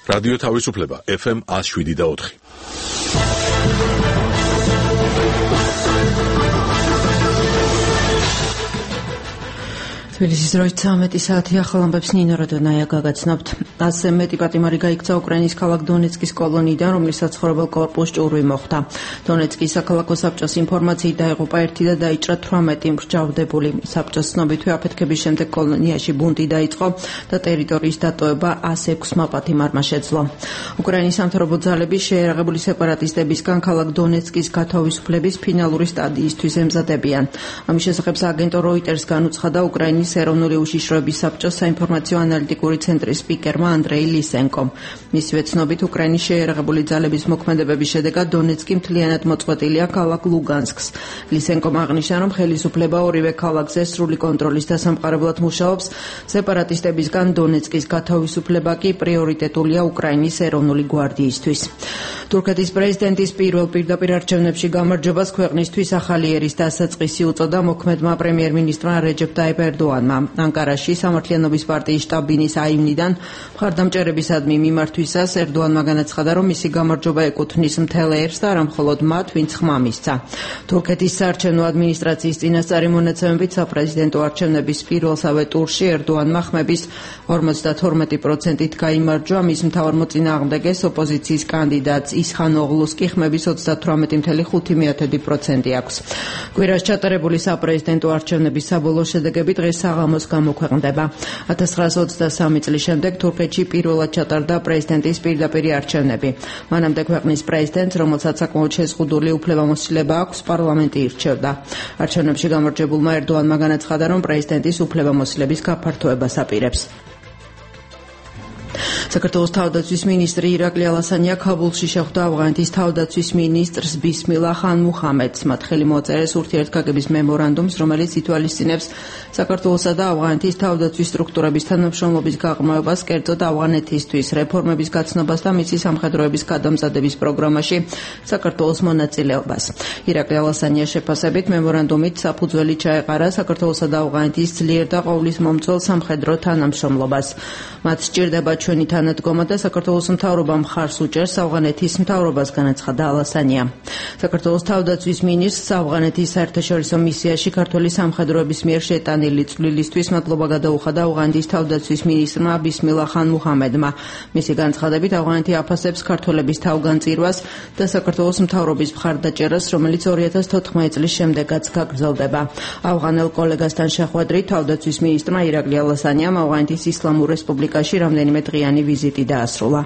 რადიო თავისუფლება FM 107.4. თბილისის დროით 13 საათი ახალ ამბებს ნინო როდონაია გაგაცნობთ. ასე მეტი პატიმარი გაიქცა უკრაინის ქალაქ დონეცკის კოლონიიდან, რომლის საცხოვრებელ კორპუსს ჭურვი მოხვდა. დონეცკის საქალაქო საბჭოს ინფორმაციით დაიღუპა 1 და დაიჭრა 18 მსჯავრდებული. საბჭოს ცნობითვე აფეთქების შემდეგ კოლონიაში ბუნტი დაიწყო და ტერიტორიის დატოვება 106-მა პატიმარმა შეძლო. უკრაინის სამთავრობო ძალები შეერაღებული სეპარატისტებისგან ქალაქ დონეცკის გათავისუფლების ფინალური სტადიისთვის ემზადებიან. ამის შესახებ სააგენტო როიტერს განუცხადა უკრაინის ეროვნული უშიშროების საბჭოს საინფორმაციო ანალიტიკური ცენტრის სპიკერმა ანდრეი ლისენკომ. მისივე ცნობით, უკრაინის შეერაღებული ძალების მოქმედებების შედეგად დონეცკი მთლიანად მოწყვეტილია ქალაქ ლუგანსკს. ლისენკომ აღნიშნა, რომ ხელისუფლება ორივე ქალაქზე სრული კონტროლის დასამყარებლად მუშაობს. სეპარატისტებისგან დონეცკის გათავისუფლება კი პრიორიტეტულია უკრაინის ეროვნული გვარდიისთვის. თურქეთის პრეზიდენტის პირველ პირდაპირ არჩევნებში გამარჯვებას ქვეყნისთვის ახალი ერის დასაწყისი უწოდა მოქმედმა პრემიერ-მინისტრმა რეჯეპ ტაიპ ერდოანმა. ანკარაში სამართლიანობის პარტიის შტაბ-ბინის აივნიდან მხარდამჭერებისადმი მიმართვისას ერდოანმა განაცხადა, რომ მისი გამარჯვება ეკუთვნის მთელ ერს და არა მხოლოდ მათ, ვინც ხმა მისცა. თურქეთის საარჩევნო ადმინისტრაციის წინასწარი მონაცემებით საპრეზიდენტო არჩევნების პირველსავე ტურში ერდოანმა ხმების 52%-ით გაიმარჯვა, მის მთავარ მოწინააღმდეგეს ოპოზიციის კანდიდატს ისხან ოღლუს კი ხმების 38.5% აქვს. კვირას ჩატარებული საპრეზიდენტო არჩევნების საბოლოო შედეგები დღეს საღამოს გამოქვეყნდება. 1923 წლის შემდეგ თურქეთში პირველად ჩატარდა პრეზიდენტის პირდაპირი არჩევნები. მანამდე ქვეყნის პრეზიდენტს, რომელსაც საკმაოდ შეზღუდული უფლებამოსილება აქვს, პარლამენტი ირჩევდა. არჩევნებში გამარჯვებულმა ერდოანმა განაცხადა, რომ პრეზიდენტის უფლებამოსილების გაფართოებას აპირებს. საქართველოს თავდაცვის მინისტრი ირაკლი ალასანია ქაბულში შეხვდა ავღანეთის თავდაცვის მინისტრს ბისმილა ხან მუჰამედს. მათ ხელი მოაწერეს ურთიერთგაგების მემორანდუმს, რომელიც ითვალისწინებს საქართველოსა და ავღანეთის თავდაცვის სტრუქტურების თანამშრომლობის გაღრმავებას, კერძოდ ავღანეთისთვის რეფორმების გაცნობას და მისი სამხედროების გადამზადების პროგრამაში საქართველოს მონაწილეობას. ირაკლი ალასანიას შეფასებით მემორანდუმით საფუძველი ჩაეყარა საქართველოსა და ავღანეთის ძლიერ და ყოვლისმომცველ სამხედრო თანამშრომლობას. მათ სჭირდება ჩვენი თანადგომა და საქართველოს მთავრობამ მხარს უჭერს ავღანეთის მთავრობას, განაცხადა ალასანია. საქართველოს თავდაცვის მინისტრს ავღანეთის საერთაშორისო მისიაში ქართველი სამხედროების მიერ შეტანილი წვლილისთვის მადლობა გადაუხადა ავღანეთის თავდაცვის მინისტრმა ბისმილა ხან მუჰამედმა. მისი განცხადებით, ავღანეთი აფასებს ქართველების თავგანწირვას და საქართველოს მთავრობის მხარდაჭერას, რომელიც 2014 წლის შემდეგაც გაგრძელდება. ავღანელ კოლეგასთან შეხვედრით თავდაცვის მინისტრმა ირაკლი ალასანიამ ავღანეთის ისლამურ რესპუბლიკაში რამდენიმე დღიანი ვიზიტი დაასრულა.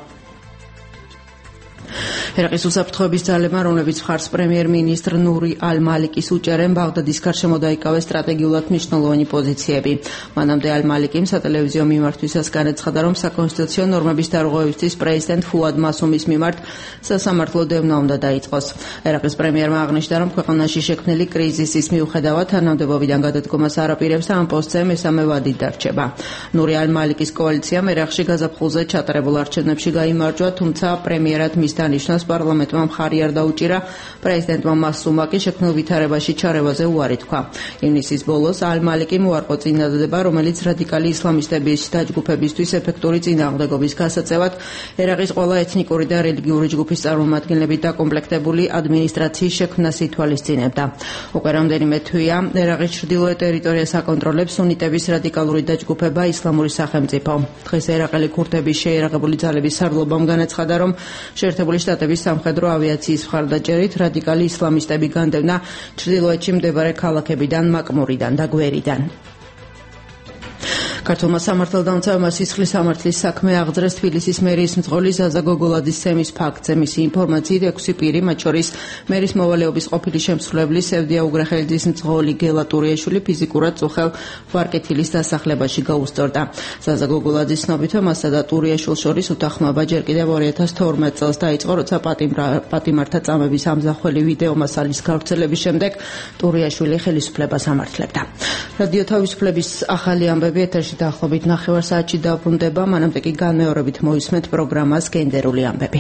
ერაყის უსაფრთხოების ძალებმა, რომლებიც მხარს პრემიერ-მინისტრ ნური ალ-მალიკის უჭერენ, ბაღდადის გარშემო დაიკავეს სტრატეგიულად მნიშვნელოვანი პოზიციები. მანამდე ალ-მალიკიმ სატელევიზიო მიმართვისას განაცხადა, რომ საკონსტიტუციო ნორმების დარღვევისთვის პრეზიდენტ ფუად მასუმის მიმართ სასამართლო დევნა უნდა დაიწყოს. ერაყის პრემიერმა აღნიშნა, რომ ქვეყანაში შექმნილი კრიზისის მიუხედავად თანამდებობიდან გადადგომას არ აპირებს და ამ პოსტზე მესამე ვადით დარჩება. ნური ალ-მალიკის კოალიციამ ერაყში გაზაფხულზე ჩატარებულ არჩევნებში გაიმარჯვა, თუმცა პრემიერად მის დანიშნავს პარლამენტმა მხარი არ დაუჭირა. პრეზიდენტმა მასუმმა კი შექმნილ ვითარებაში ჩარევაზე უარი თქვა. ივნისის ბოლოს ალ-მალიკიმ უარყო წინადადება, რომელიც რადიკალი ისლამისტების დაჯგუფებისთვის ეფექტური წინააღმდეგობის გასაწევად ერაყის ყველა ეთნიკური და რელიგიური ჯგუფის წარმომადგენლებით დაკომპლექტებული ადმინისტრაციის შექმნას ითვალისწინებდა. უკვე რამდენიმე თვეა ერაყის ჩრდილოეთ ტერიტორიას აკონტროლებს სუნიტების რადიკალური დაჯგუფება ისლამური სახელმწიფო. დღეს ერაყელი ქურთების შეერაღებული ძალების სარდლობამ განაცხადა, რომ შეერთებული შტატების სამხედრო ავიაციის მხარდაჭერით რადიკალი ისლამისტები განდევნა ჩრდილოეთში მდებარე ქალაქებიდან მაკმურიდან და გვერიდან. ქართულმა სამართალდამცავმა სისხლის სამართლის საქმე აღძრეს თბილისის მერიის მძღოლი ზაზა გოგოლაძის ცემის ფაქტზე. მისი ინფორმაციით 6 პირი, მათ შორის მერის მოვალეობის ყოფილი შემსრულებელი სევდია უგრახელიძის მძღოლი გელა ტურიაშვილი ფიზიკურად წუხელ ვარკეთილის დასახლებაში გაუსწორდა. ზაზა გოგოლაძის ცნობითვე მასა და ტურიაშვილს შორის უთანხმოება ჯერ კიდევ 2012 წელს დაიწყო, როცა პატიმართა წამების ამზახველი ვიდეო მასალის გავრცელების შემდეგ ტურიაშვილი ხელისუფლებას ამართლებდა. რადიო თავისუფლების ახალი ამბები ეთერში დაახლოებით 9 საათში დაბრუნდება, მანამდე კი განმეორებით მოისმენთ პროგრამას გენდერული ამბები.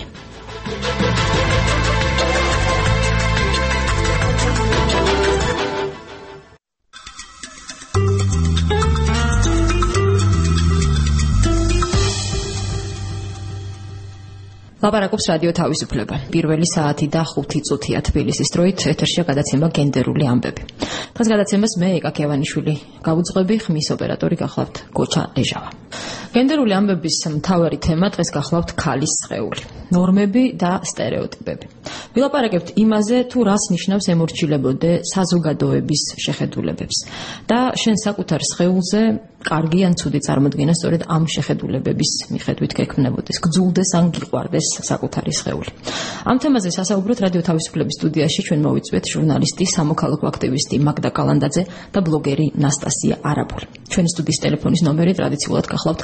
ლაპარაკობს რადიო თავისუფლება. პირველი საათი და 5 წუთია თბილისის დროით ეთერშია გადაცემა გენდერული ამბები. დღეს გადაცემას მე ეკა ქევანიშვილი გავუძღვები, ხმის ოპერატორი გახლავთ გოჩა ლეჟავა. გენდერული ამბების მთავარი თემა დღეს გახლავთ ქალის სხეული, ნორმები და სტერეოტიპები. ვილაპარაკებთ იმაზე, თუ რას ნიშნავს ემორჩილებოდე საზოგადოების შეხედულებებს და შენ საკუთარ სხეულზე კარგი ან ცუდი წარმოდგენა სწორედ ამ შეხედულებების მიხედვით გექმნებოდეს, გძულდეს ან გიყვარდეს საკუთარი სხეული. ამ თემაზე სასაუბროთ რადიო თავისუფლების სტუდიაში ჩვენ მოვიწვიეთ ჟურნალისტი, სამოქალაქო აქტივისტი მაგდა კალანდაძე და ბლოგერი ნასტასია არაბული. ჩვენი სტუდიის ტელეფონის ნომერი ტრადიციულად გახლავთ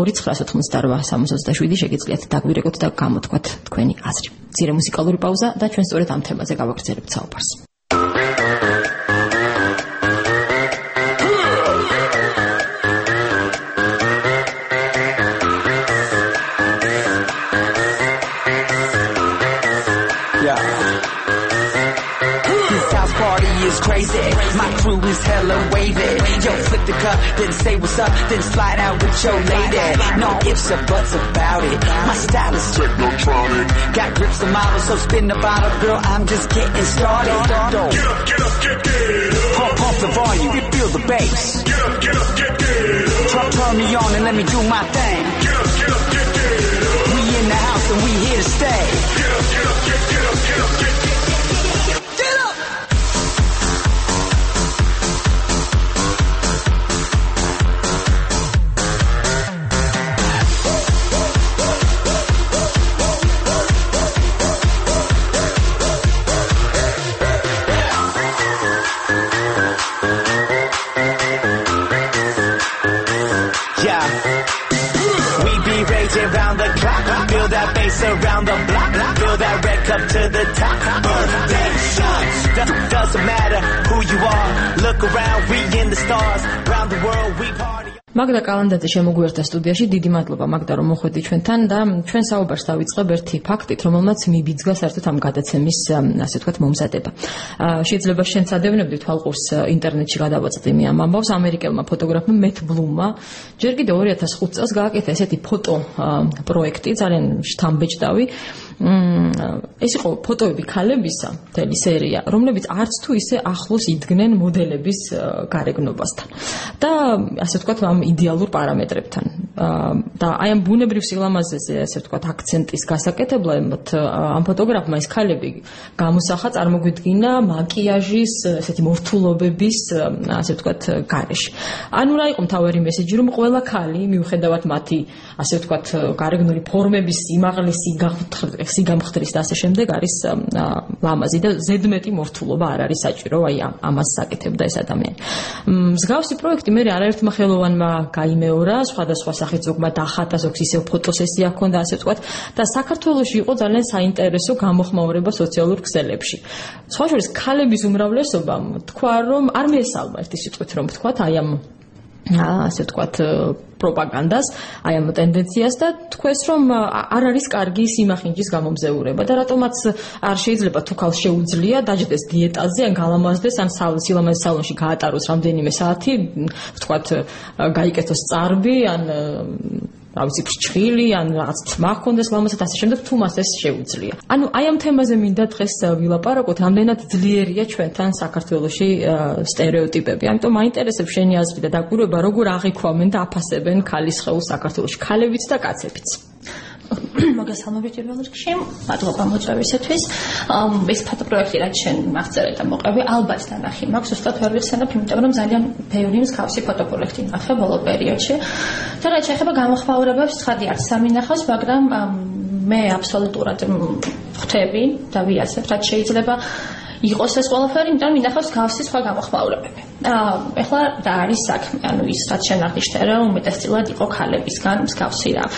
2988 შეგიძლიათ დაგვირეკოთ და გამოთქვათ თქვენი აზრი. მცირე მუსიკალური პაუზა და ჩვენ სწორედ ამ თემაზე გავაგრძელებთ საუბარს. Crazy, my crew is hella wavy. Yo, flip the cup, then say what's up, then slide out with your lady. No ifs or buts about it. My style is technotronic. Got grips to model, so spin the bottle, girl. I'm just getting started. Get up, get up. Pump the volume, you feel the bass. Get up, get up, get up. Turn me on and let me do my thing. Get up, get up, get up. We in the house and we here to stay. Get up, get up, get up, get up, get up. Around the block, fill that red cup to the top. Doesn't matter who you are. Look around, we in the stars. Around the world, we party. მაგდა კალანდაძე შემოგვიერთდა სტუდიაში. დიდი მადლობა მაგდა, რომ მოხვედი ჩვენთან და ჩვენ საუბარს დავიწყებ ერთი ფაქტით, რომელმაც მიბიძგა საერთოდ ამ გადაცემის, ასე ვთქვათ, მომზადება. შეიძლება შენ წადევნებდი თვალყურს ინტერნეტში გადავაწყდი ამ ამბავს. ამერიკელმა ფოტოგრაფმა მეტ ბლუმმა ჯერ კიდევ 2005 წელს გააკეთა ესეთი ფოტო პროექტი, ძალიან შთამბეჭდავი. ეს იყო ფოტოები ქალებისა, მთელი სერია, რომლებიც არც თუ ისე ახლოს იდგნენ მოდელების გარეგნობასთან. და ასე ვთქვათ, ამ იდეალურ პარამეტრებთან. და აი ამ ბუნებრივ სილამაზეზე, ასე ვთქვათ, აქცენტის გასაკეთებლად ამ ფოტოგრაფმა ეს ქალები გამოსახა, წარმოგვიდგინა მაკიაჟის, ესეთი მორთულობების, ასე ვთქვათ, გარეშე. ანუ რა იყო მთავარი მესეჯი, რომ ყველა ქალი, მიუხედავად მათი, ასე ვთქვათ, გარეგნული ფორმების სიმაღლესი, სიგამხდრის და ასე შემდეგ არის ლამაზი და ზედმეტი მორთულობა არ არის საჭირო, აი ამას საკეთებდა ეს ადამიანი. მსგავსი პროექტი მე არაერთმა ხელოვანმა გაიმეორა, სხვადასხვა სახით ზოგმა დახატა, ზოგს ისევ ფოტოსესია ჰქონდა, ასე ვთქვათ, და საქართველოში იყო ძალიან საინტერესო გამოხმაურება სოციალურ ქსელებში. სხვა შორის ქალების უმრავლესობამ თქვა, რომ არ მეესალმა ერთი სიტყვით, რომ ვთქვათ, აი ამ ასე ვთქვათ პროპაგანდას, აი ამ ტენდენციას და თქვეს, რომ არ არის კარგი სიმახინჯის გამომზეურება და რატომაც არ შეიძლება თუ ქალს შეუძლია დაჯდეს დიეტაზე, ან გალამაზდეს, ან სილამაზის სალონში გაატაროს რამდენიმე საათი, ვთქვათ, გაიკეთოს წარბი, ან რა ვიცი, ფრჩხილი, ან რაღაც თმა ჰქონდეს ლამაზად, ასე შემდეგ, თუ მას ეს შეუძლია. ანუ აი ამ თემაზე მინდა დღეს ვილაპარაკოთ, რამდენად ძლიერია ჩვენთან საქართველოში სტერეოტიპები. ამიტომ მაინტერესებს შენი აზრი და დაკვირვება, როგორ აღიქვამენ და აფასებენ ქალის სხეულს საქართველოში, ქალებიც და კაცებიც. მოგესალმებით პირველ რიგში, მადლობა მოწვევისათვის. ეს ფოტოპროექტი რაც შენ აღწერე და მოყევი, ალბათ დანახი მაქვს, უბრალოდ ვერ ვიხსენებ, იმიტომ რომ ძალიან ბევრი მსგავსი ფოტოპროექტი ნახე ბოლო პერიოდში. და რაც შეეხება გამოხმაურებებს, ცხადი არც სამინახავს, მაგრამ მე აბსოლუტურად ხვდები და ვიასებ, რაც შეიძლება იყოს ეს ყველაფერი, იმიტომ რომ მინახავს გავსი სხვა გამოხმაურებები. ეხლა რა არის საქმე? ანუ ის რაც შენახიშთე, რომ უმეტესწილად იყო ქალებისგან მსგავსი რა.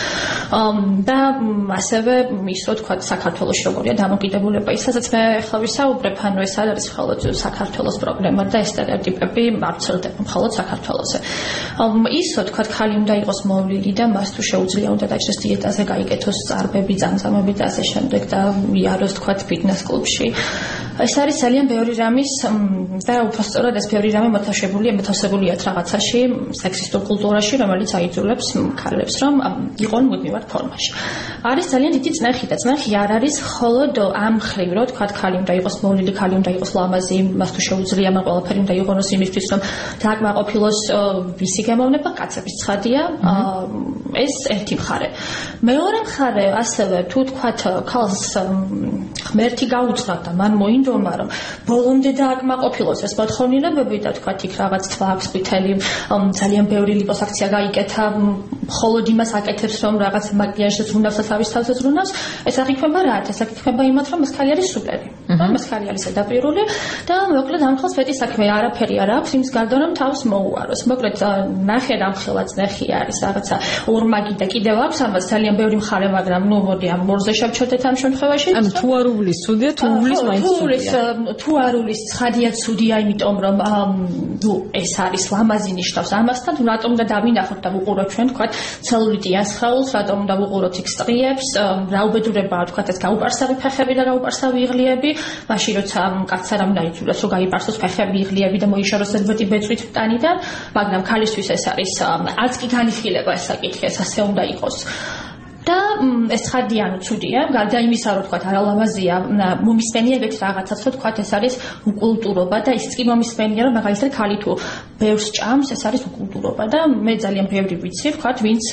და ასევე ის რო თქვა საქართველოში როგორია დამოკიდებულება, ისაც მე ახლა ვისაუბრებ, ანუ ეს არ არის მხოლოდ საქართველოს პრობლემა და სტერეოტიპები არ ვრცელდება მხოლოდ საქართველოზე. ის რო თქვა ქალი უნდა იყოს მოვლილი და მას თუ შეუძლია უნდა დაჭრეს დიეტაზე, გაიკეთოს წარბები, წამწამები და ასე შემდეგ და იაროს თქვა ფიტნეს კლუბში. ეს არის არის ძალიან ბევრი რამის და უბრალოდ ეს ბევრი რამე მოთავსებულია რაღაცაში, სექსისტურ კულტურაში, რომელიც აიძულებს ქალებს, რომ იყვნენ მუდმივად ფორმაში. არის ძალიან დიდი წნეხი და წნეხი არ არის მხოლოდ ამ მხრივ, რომ თქვა ქალი უნდა იყოს მოვლილი, ქალი უნდა იყოს ლამაზი, მას თუ შეუძლია ამ ყველაფერი უნდა იყონოს იმისთვის, რომ დააკმაყოფილოს ვისი გამოვნება, კაცების ცხადია, ეს ერთი მხარე. მეორე მხარე ასევე თუ თქვა ქალს ღმერთი გაუძღავ და მან მოინდომა, რომ ბოლომდე დააკმაყოფილოს ეს მოთხოვნილებები და თქვა იქ რაღაც თვა აქვს ყვითელი, ძალიან ბევრი ლიპოსაქცია გაიკეთა, მხოლოდ იმას აკეთებს, რომ რაღაც მაკიაჟს ზრუნავს და თავის თავზე ზრუნავს, ეს არ იქნება რა, ეს იქნება იმათ, რომ ეს ქალი არის სუპერი. ეს ქალი არის ზედაპირული და მოკლედ ამ ხელს მეტი საქმე არაფერი არ აქვს იმის გარდა რომ თავს მოუაროს. მოკლედ ნახე რამხელა წნეხი არის რაღაცა ორმაგი და კიდევ აქვს ამას ძალიან ბევრი მხარე, მაგრამ ნუ მოდი ამ მორზე შევჩოდეთ ამ შემთხვევაში. ანუ თუ არ უვლის ცუდია, თუ უვლის მაინც ცუდია. თუ არ უვლის ცხადია ცუდია, იმიტომ რომ ნუ ეს არის ლამაზი ნიშნავს ამასთან, რატომ უნდა დავინახოთ და ვუყუროთ ჩვენ თქვა ცელულიტიან სხეულს, რატომ უნდა ვუყუროთ იქ სტრიებს, რა უბედურებაა თქვა ეს გაუპარსავი ფეხები და გაუპარსავი იღლიები, მაშინ როცა კაცს არ უნდა იცულოს რომ გაიპარსოს ფეხები იღლიები და მოიშოროს ერთბეთი ბეწვით ტანიდან, მაგრამ ქალისთვის ეს არის არც კი განიხილება ეს საკითხი, ეს ასე უნდა იყოს. და ეს ცხადია ანუ ცუდია, გარდა იმისა რომ თქვა არალამაზია, მომისმენიებით რაღაცას რომ თქვა ეს არის უკულტურობა და ის კი მომისმენია რომ მაგალითად ქალი თუ ბევრს ჭამს, ეს არის უკულტურობა და მე ძალიან ბევრი ვიცი, თქვა ვინც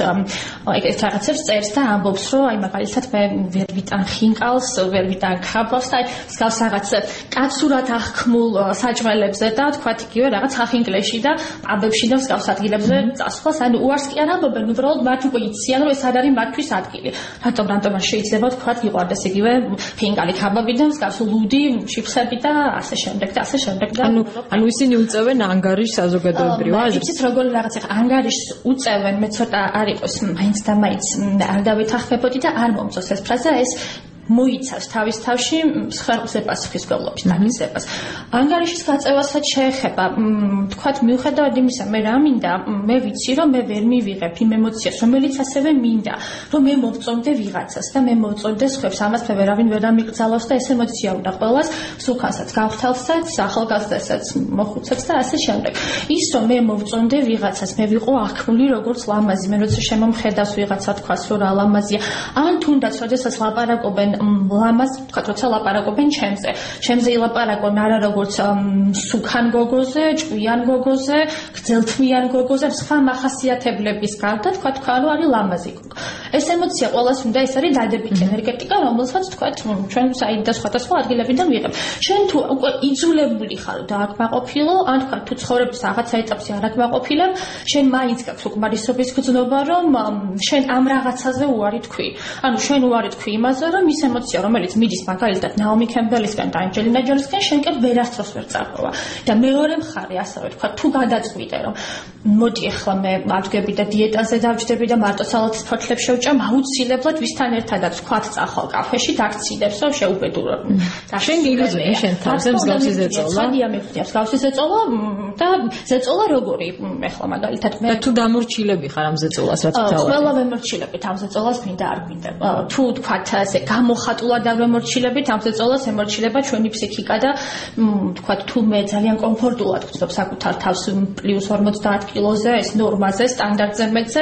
ეს რაღაცებს წერს და ამბობს რომ აი მაგალითად მე ვერ ვიტან ხინკალს, ვერ ვიტან ქაბავს და მსგავს რაღაც კაცურად აღქმულ საჭმელებზე და თქვა იგივე რაღაც ახინკლეში და პაბებში და მსგავს ადგილებზე წასვლას, ანუ უარს კი არ ამბობენ, უბრალოდ მათ უკვე იციან რომ ეს არ არის მათთვის ადგილი. რატომ არ შეიძლება თქვა იყარდეს იგივე ფინკალი ქაბაბი და მსგავსი ლუდი, ჩიფსები და ასე შემდეგ და ასე შემდეგ და ანუ ისინი უწევენ ანგარიშს საზოგადოებრივ აზრს. იცით როგორი რაღაც ანგარიშს უწევენ, მე ცოტა არ იყოს მაინც და მაინც არ დავითახმებოდი და არ მომწონს ეს ფრაზა, ეს მოიცავს თავის თავში სხერხზე პასუხისმგებლობის დაკისებას. ანგარიშის გაწევასაც შეეხება, თქვათ მიუხედავად იმისა, მე რა მინდა, მე ვიცი რომ მე ვერ მივიღებ იმ ემოციას, რომელიც ასევე მინდა, რომ მე მოვწონდე ვიღაცას და მე მოვწონდე სხვებს, ამას მე ვერავინ ვერ ამიგზავნოს და ეს ემოცია უნდა ყველას, სულხანსაც, გავხთალსაც, ახალგაზრდასაც, მოხუცებს და ასე შემდეგ. ის რომ მე მოვწონდე ვიღაცას, მე ვიყო აღქმული როგორც ლამაზი, მე როცა შემომხედავს ვიღაცა თქვას რომ რა ლამაზია, ან თუნდაც როდესაც ლაპარაკობენ ლამაზ, თქვა როცა ლაპარაკობენ ჩემზე ილაპარაკონ არა როგორც სუქან გოგოზე, ჭკვიან გოგოზე, გრძელთმიან გოგოზე, სხვა მახასიათებლების გარდა თქვა რომ არის ლამაზი გოგო. ეს ემოცია ყველას უნდა, ეს არის დადებითი ენერგეტიკა, რომელსაც თქვა ჩვენ საით და სხვადასხვა ადგილებიდან ვიღებ. შენ თუ უკვე იძულებული ხარ დააკმაყოფილო, ან თქვა თუ ცხოვრების რაღაცა ეტაპზე არ აკმაყოფილებ, შენ მაინც გაქვს უკმარისობის გრძნობა, რომ შენ ამ რაღაცაზე უარი თქვი. ანუ შენ უარი თქვი იმაზე, რომ ის ემოცია, რომელიც მიდის მაგალითად ნაომი კემბელისგან და ანჯელინა ჯოლისგან, შენ კი ვერასდროს ვერ წარღვევა. და მეორე მხარე, ასევე თქვა, თუ გადაწყვიტე, რომ მოდი ახლა მე ადგები და დიეტაზე დავჯდები და მარტო სალათის ფოთლებს შევჭამ, აუცილებლად ვისთან ერთადაც ვქვათ წახვალ კაფეში, დაგციდებს, რომ შეუბედურო. და შენ გიგრძნე შენ თავზე მსგავსი ზეწოლა. ხადია მე ვხდი მსგავსი ზეწოლა და ზეწოლა როგორი ახლა მაგალითად მე თუ დამორჩილები ხარ ამ ზეწოლას რაც თავად. ყველა ვემორჩილებით ამ ზეწოლას მინდა არ მინდა. თუ თქვათ ასე გამოხატულად არ ვემორჩილებით ამ ზეწოლას, ემორჩილება ჩვენი ფსიქიკა და თქვათ თუ მე ძალიან კომფორტულად ვწდობ საკუთარ თავს პლუს 50 კილოზე, ეს ნორმაზე, სტანდარტზე მეცე,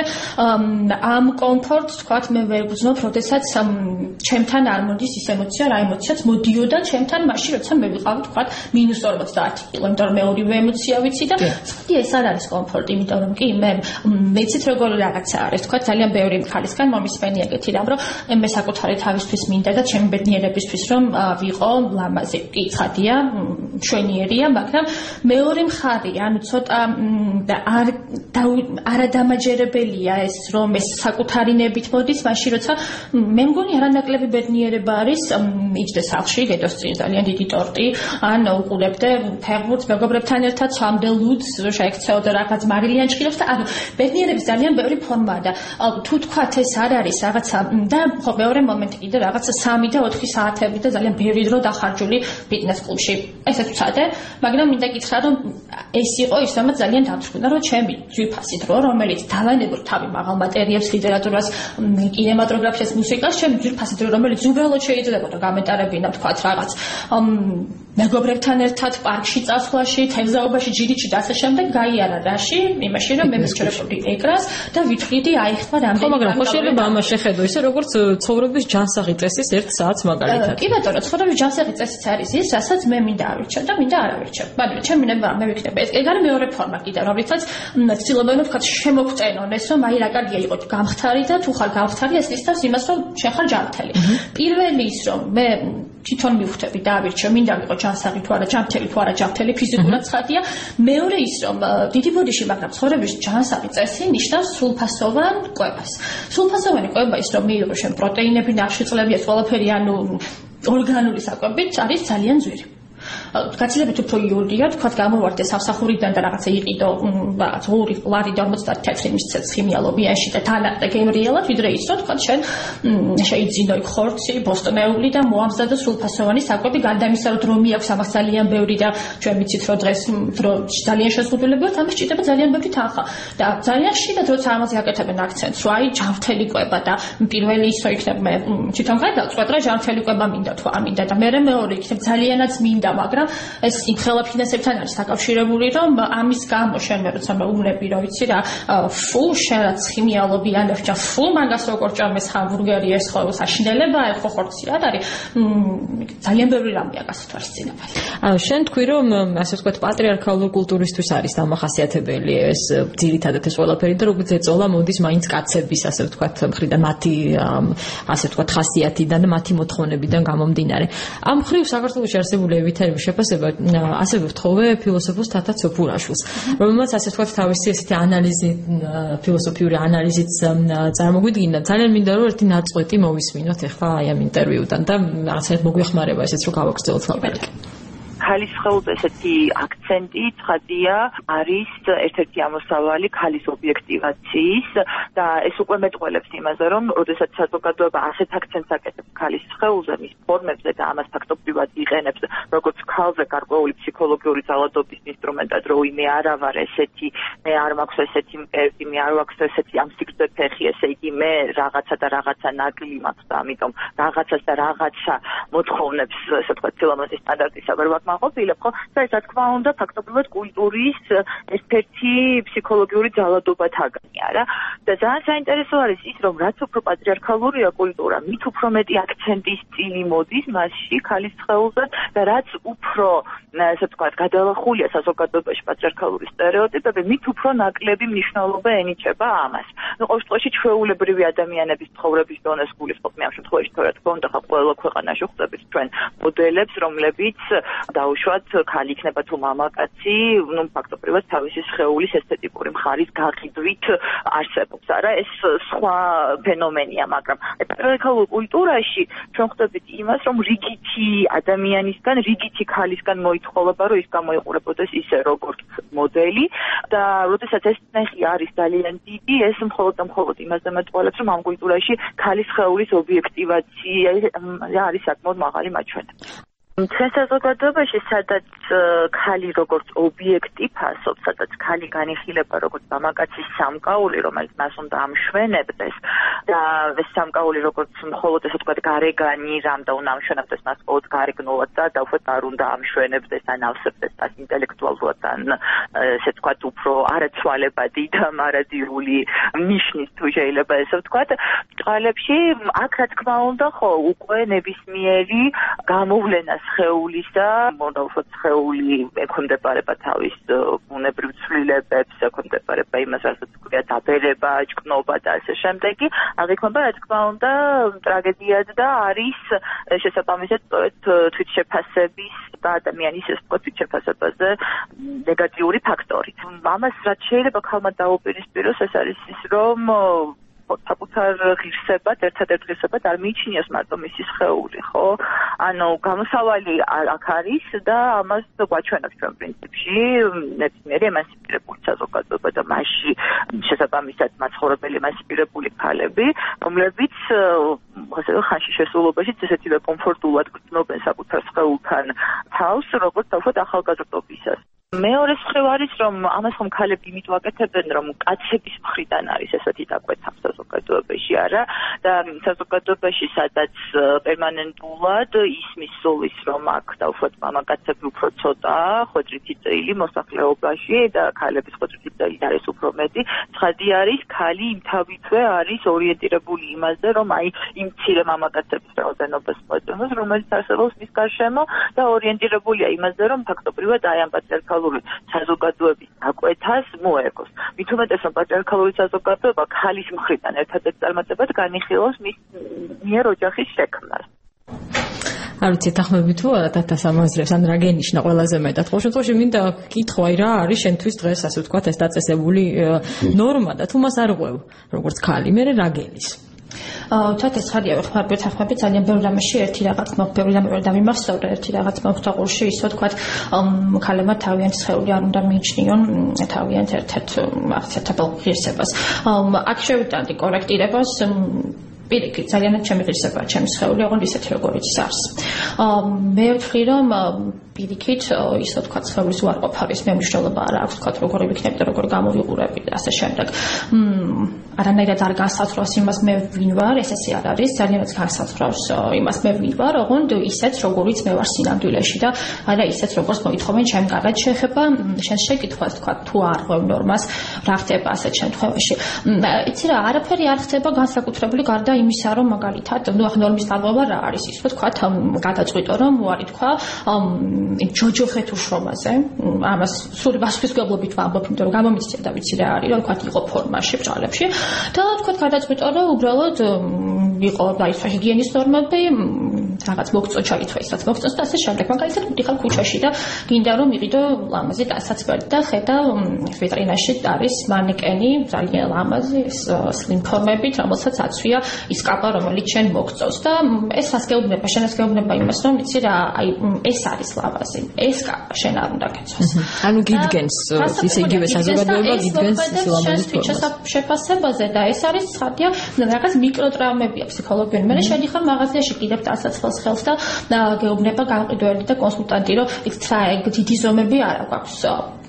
ამ კომფორტს თქვათ მე ვერ გძნობ, როდესაც ჩემთან არ მოდის ის ემოცია, რა ემოციაც მოდიოდა ჩემთან მაშინ, როცა მე ვიყავი თქვათ -50 კილო, იმიტომ რომ მე ორივე ემოცია ვიცი და ხდია ეს არ არის კომფორტი, იმიტომ რომ კი მე მეცით როგორი რაღაცა არის, თქვათ ძალიან ბევრი ხალისგან მომისმენი ეგეთი რამ, რომ მე საკუთარი თავისთვის მინდა და ჩემი ბედნიერებისთვის რომ ვიყო ლამაზი. კი ცხადია, მშვენიერია, მაგრამ მეორე მხარე, ანუ ცოტა არადამაჯერებელია ეს, რომ ეს საკუთარი ნებით მოდის, მაშინ როცა მე მგონი არანაკლები ბედნიერება არის იჯდეს სახლში, გედოს წინ ძალიან დიდი ტორტი, ან უყურებდე ფეხბურთს მეგობრებთან ერთად, სამდე ლუდს, შეექცეოდე რაღაც მარილიან ჭხილებს და ანუ ბედნიერების ძალიან ბევრი ფორმაა და თუ თქვათ ეს არ არის რაღაცა და ხო მეორე მომენტი კიდე რაღაცა 3 და 4 საათები და ძალიან ბევრი დრო დახარჯული ფიტნეს კლუბში. ესეც ვცადე, მაგრამ მინდა გითხრა რომ ეს იყო ის, რომელიც ძალიან დამწვრთნა, რომ ჩემი ძვირფასი დრო, რომელიც დავანებურ თავი მაღალ მატერიებს, ლიტერატურას, კინემატოგრაფიას, მუსიკას, ჩემი ძვირფასი დრო, რომელიც უბრალოდ შეიძლებოდა გამეტარებინა, თქვათ რაღაც მეგობრებთან ერთად პარკში წასვლაში, თევზაობაში, ჯირითში და ასე შემდეგ გაიარა რაში, იმაში რომ მე მისჩერებული ეკრანს და ვითვლიდი აიხსნა რამდენი. ხო, მაგრამ ხო შეიძლება ამას შეხედო ისე როგორც ცხოვრების ჯანსაღი წესის 1 საათს მაგალითად. კი ბატონო, ცხოვრების ჯანსაღი წესიც არის ის, რასაც მე მინდა ავირჩევ და მინდა არ ავირჩევ. მაგრამ ჩემი ნება მე ვიქნება ეს ეგ არის მეორე ფორმა კიდე, რომლითაც ცდილობენ ვთქვათ შემოგწენონ ეს რომ აი რა კარგია იყო გამხთარი და თუ ხარ გამხთარი ეს ისთავს იმას რომ შენ ხარ ჯანმრთელი. პირველი ის რომ მე თვითონ მივხვდები და ავირჩევ, მინდა ვიყო ჯანსაღი თუ არა, ჯანმრთელი თუ არა, ჯანმრთელი ფიზიკურად ცხადია. მეორე ის რომ დიდი ბოდიში, მაგრამ ცხოვრების ჯანსაღი წესი ნიშნავს სრულფასოვან კვებას. სრულფასოვანი კვება ის რომ მიიღო შენ პროტეინები, ნახშირწყლები, ეს ყველაფერი ანუ ორგანული საკვებით არის ძალიან ძვირი. გაცილებით უფრო იურია, თქვათ გამოვარდე სამსახურიდან და რაღაცა იყიდო, რაღაც ორი ლარი და 54 მისცეთ ქიმიალობიაში და თანახდა გემრიელად, ვიდრე ის რომ თქვათ შენ შეიძინო იქ ხორცი, ბოსტნეული და მოამზადო სრულფასოვანი საკვები, გარდა იმისა, რომ დრო მიაქვს ამას ძალიან ბევრი და ჩვენ ვიცით რომ დღეს დრო ძალიან შეზღუდულებით, ამას ჭირდება ძალიან ბევრი თანხა და ძალიან ხშირად როცა ამაზე აკეთებენ აქცენტს, რომ აი ჯანმრთელი კვება და პირველი ისო იქნება მე თვითონ გადავწყვეტ რა ჯანმრთელი კვება მინდა თუ არ მინდა და მე მეორე იქნება ძალიანაც მინდა მაგრამ ეს იმხელა ფინანსებთან არის დაკავშირებული რომ ამის გამო შენ მე როცა მეუბნები რომ ვიცი რა ფუ შენ რაც ქიმიალობი ან ხჭა ფუ მაგას როგორ ჭამეს ჰამბურგერი ეს ხო საშინელება ხო ხორცი რა არის ძალიან ბევრი რამეა გასათვალისწინებელი. შენ თქვი რომ ასე ვთქვათ პატრიარქალური კულტურისთვის არის დამახასიათებელი ეს ძირითადად ეს ყველაფერი და როგორც ეწოლა მოდის მაინც კაცების ასე ვთქვათ მხრიდან მათი ასე ვთქვათ ხასიათიდან და მათი მოთხოვნებიდან გამომდინარე. ამ ხრივ საქართველოში არსებული ევითარების შეფასება ასევე ვთხოვე ფილოსოფოს თათა ცოფურაშვილს, რომელმაც ასე ვთქვათ თავისი ესეთი ანალიზი, ფილოსოფიური ანალიზიც წარმოგვიდგინა. ძალიან მინდა რომ ერთი ნაწყვეტი მოვისმინოთ ახლა აი ამ ინტერვიუდან და რაღაცა მოგვეხმარება ესეც რომ გავაგრძელოთ ლაპარაკი. ქალის სხეულზე ესეთი აქცენტი ცხადია არის ერთ-ერთი ამოსავალი ქალის ობიექტივაციის და ეს უკვე მეტყველებს იმაზე რომ როდესაც საზოგადოება ასეთ აქცენტს აკეთებს ქალის სხეულზე მის ფორმებზე და ამას ფაქტობრივად იყენებს როგორც ქალზე გარკვეული ფსიქოლოგიური ძალადობის ინსტრუმენტად რომ მე არა ვარ ესეთი მე არ მაქვს ესეთი მკერდი მე არ მაქვს ესეთი ამ სიგრძე ფეხი ესე იგი მე რაღაცა და რაღაცა ნაკლი მაქვს და ამიტომ რაღაცას და რაღაცა მოთხოვნებს ესე ვთქვათ სილამაზის სტანდარტისაგან მაყოფილებ ხო და ეს რა თქმა უნდა ფაქტობრივად კულტურის ერთ-ერთი ფსიქოლოგიური ძალადობათაგანია რა და ძალიან საინტერესო არის ის რომ რაც უფრო პატრიარქალურია კულტურა მით უფრო მეტი აქცენტის სტილი მოდის მასში ქალის სხეულზე და რაც უფრო ასე ვთქვათ გადალახულია საზოგადოებაში პატრიარქალური სტერეოტიპები მით უფრო ნაკლები მნიშვნელობა ენიჭება ამას ну ყოველ შემთხვევაში ჩვეულებრივი ადამიანების ცხოვრების დონეს გულისხმობ მე ამ შემთხვევაში თორე თქო უნდა ხა ყველა ქვეყანაში ხვდებით ჩვენ მოდელებს რომლებიც დაუშვათ ქალი იქნება თუ მამაკაცი, ну ფაქტობრივად თავისი სხეულის ესთეტიკური მხარის გაყიდვით არსებობს. არა, ეს სხვა ფენომენია, მაგრამ პატრიარქალურ კულტურაში ჩვენ ხვდებით იმას, რომ რიგითი ადამიანისგან, რიგითი ქალისგან მოითხოვება, რომ ის გამოიყურებოდეს ისე როგორც მოდელი და როდესაც ეს ნეხი არის ძალიან დიდი, ეს მხოლოდ და მხოლოდ იმას დამატყოლებს, რომ ამ კულტურაში ქალის სხეულის ობიექტივაცია არის საკმაოდ მაღალი მაჩვენებელი. ჩვენ საზოგადოებაში სადაც ქალი როგორც ობიექტი ფასობს, სადაც ქალი განიხილება როგორც მამაკაცის სამკაული, რომელიც მას უნდა ამშვენებდეს და ეს სამკაული როგორც მხოლოდ ესე ვთქვათ გარეგანი რამ და უნდა ამშვენებდეს მას მხოლოდ გარეგნულად და უფრო არ უნდა ამშვენებდეს ან ავსებდეს მას ინტელექტუალურად ან ესე ვთქვათ უფრო არაცვალებადი და მარადიული ნიშნის თუ შეიძლება ესე ვთქვათ წყალებში აქ რა თქმა უნდა ხო უკვე ნებისმიერი გამოვლენას სხეულისა, მოდავშოთ სხეული ექვემდებარება თავის ბუნებრივ ცვლილებებს, ექვემდებარება იმას, რასაც ქვია დაბერება, ჭკნობა და ასე შემდეგი. აღიქვება, რა თქმა უნდა, ტრაგედიად და არის შესაბამისად სწორედ თვითშეფასების და ადამიანის ეს თვითშეფასებაზე ნეგატიური ფაქტორი. ამას რაც შეიძლება ქალმა დაუპირისპიროს, ეს არის ის, რომ საკუთარ ღირსებად, ერთადერთ ღირსებად არ მიიჩნიოს მარტო მისი სხეული, ხო? ანუ გამოსავალი აქ არის და ამას გვაჩვენებს ჩვენ პრინციპში ნებისმიერი ემანციპირებული საზოგადოება და მასში შესაბამისად მაცხოვრებელი ემანციპირებული ქალები, რომლებიც ასე ხანში შესრულობაში ესეთივე კომფორტულად გრძნობენ საკუთარ სხეულთან თავს, როგორც თავად ახალგაზრდობისას. მეორე მხრივ არის რომ ამას ხომ ქალები იმიტომ აკეთებენ რომ კაცების მხრიდან არის ესეთი დაკვეთა საზოგადოებაში არა და საზოგადოებაში სადაც პერმანენტულად ისმის სულის რომ აქ დაუშვათ მამაკაცები უფრო ცოტაა ხვედრითი წილი მოსახლეობაში და ქალების ხვედრითი წილი არის უფრო მეტი ცხადი არის ქალი იმთავითვე არის ორიენტირებული იმაზე რომ აი იმ მცირე მამაკაცების რაოდენობას მოეწონოს რომელიც არსებობს მის გარშემო და ორიენტირებულია იმაზე რომ ფაქტობრივად აი ამ პატრიარქალური საზოგადოების დაკვეთას მოერგოს. მით უმეტეს რომ პატრიარქალური საზოგადოება ქალის მხრიდან ერთადერთ წარმატებად განიხილავს მის მიერ ოჯახის შექმნას. არ ვიცი თანხმები თუ არა თათას ამაზრებს ან რა გენიშნა ყველაზე მეტად. ყოველ შემთხვევაში მინდა გკითხო აი რა არის შენთვის დღეს ასე ვთქვათ ეს დაწესებული ნორმა და თუ მას არ ღვევ როგორც ქალი მე რა გენის თათას ხარია ვეხმარებით ახმები ძალიან ბევრ რამეში ერთი რაღაც მოგბევრი რამე ვერ დავიმახსოვრე ერთი რაღაც მოხდა ყურში ისე ვთქვათ ქალებმა თავიანთი სხეული არ უნდა მიიჩნიონ თავიანთ ერთ-ერთ აღწერებულ ღირსებას აქ შევიტანდი კორექტირებას პირიქით ძალიან ჩემი ღირსებაა ჩემი სხეული ოღონდ ისეთი როგორიც არის მე ვთვლი რომ პირიქით ისე ვთქვათ სხეულის უარყოფა არის მე მნიშვნელობა არ აქვს ვთქვათ როგორი ვიქნები და როგორი გამოვიყურები და ასე შემდეგ არანაირად არ განსაცდრავს იმას მე ვინ ვარ ესე არ არის ძალიანაც განსაცდრავს იმას მე ვინ ვარ ოღონდ ისეც როგორიც მე ვარ სინამდვილეში და არა ისეც როგორც მოითხოვენ ჩემ გარეთ შეეხება შენ შეკითხვას ვთქვათ თუ არ ღვევ ნორმას რა ხდება ასეთ შემთხვევაში იცი რა არაფერი არ ხდება განსაკუთრებული გარდა იმისა რომ მაგალითად ნუ ახ ნორმის დარღვევა რა არის ის ვთქვათ გადაწყვიტო რომ უარი თქვა ჯოჯოხეთ უშრომაზე ამას სული პასუხისმგებლობით ვამბობ იმიტომ რომ გამომიცია და ვიცი რა არის რომ ვთქვათ იყო ფორმაში ბრალებში და ვთქვათ გადაწყვიტო რომ უბრალოდ იყო დაიცვა ჰიგიენის ნორმები რაღაც მოგწო ჩაიწვა ისაც მოგწოს და ასე შემდეგ მაგალითად მიდიხარ ქუჩაში და გინდა რომ მიყიდო ლამაზი დასაცმელი და ხედა ვიტრინაში არის მანეკენი ძალიან ლამაზი სლიმ ფორმებით რომელსაც აცვია ის კაპა რომელიც შენ მოგწოს და ეს ასგეუბნება შენ ასგეუბნება იმას რომ იცი რა აი ეს არის ლამაზი ეს კაპა შენ არ უნდა გეცოს ანუ გიდგენს ისე იგივე საზოგადოება გიდგენს ის ლამაზი ფორმა შეფასებაზე და ეს არის ხარდია რაღაც მიკროტრაუმებია ფსიქოლოგიური მე შედიხარ მაღაზიაში კიდევ დასაწყალს ხელს და გეუბნება გამყიდველი და კონსულტანტი რომ იქ დიდი ზომები არ აქვს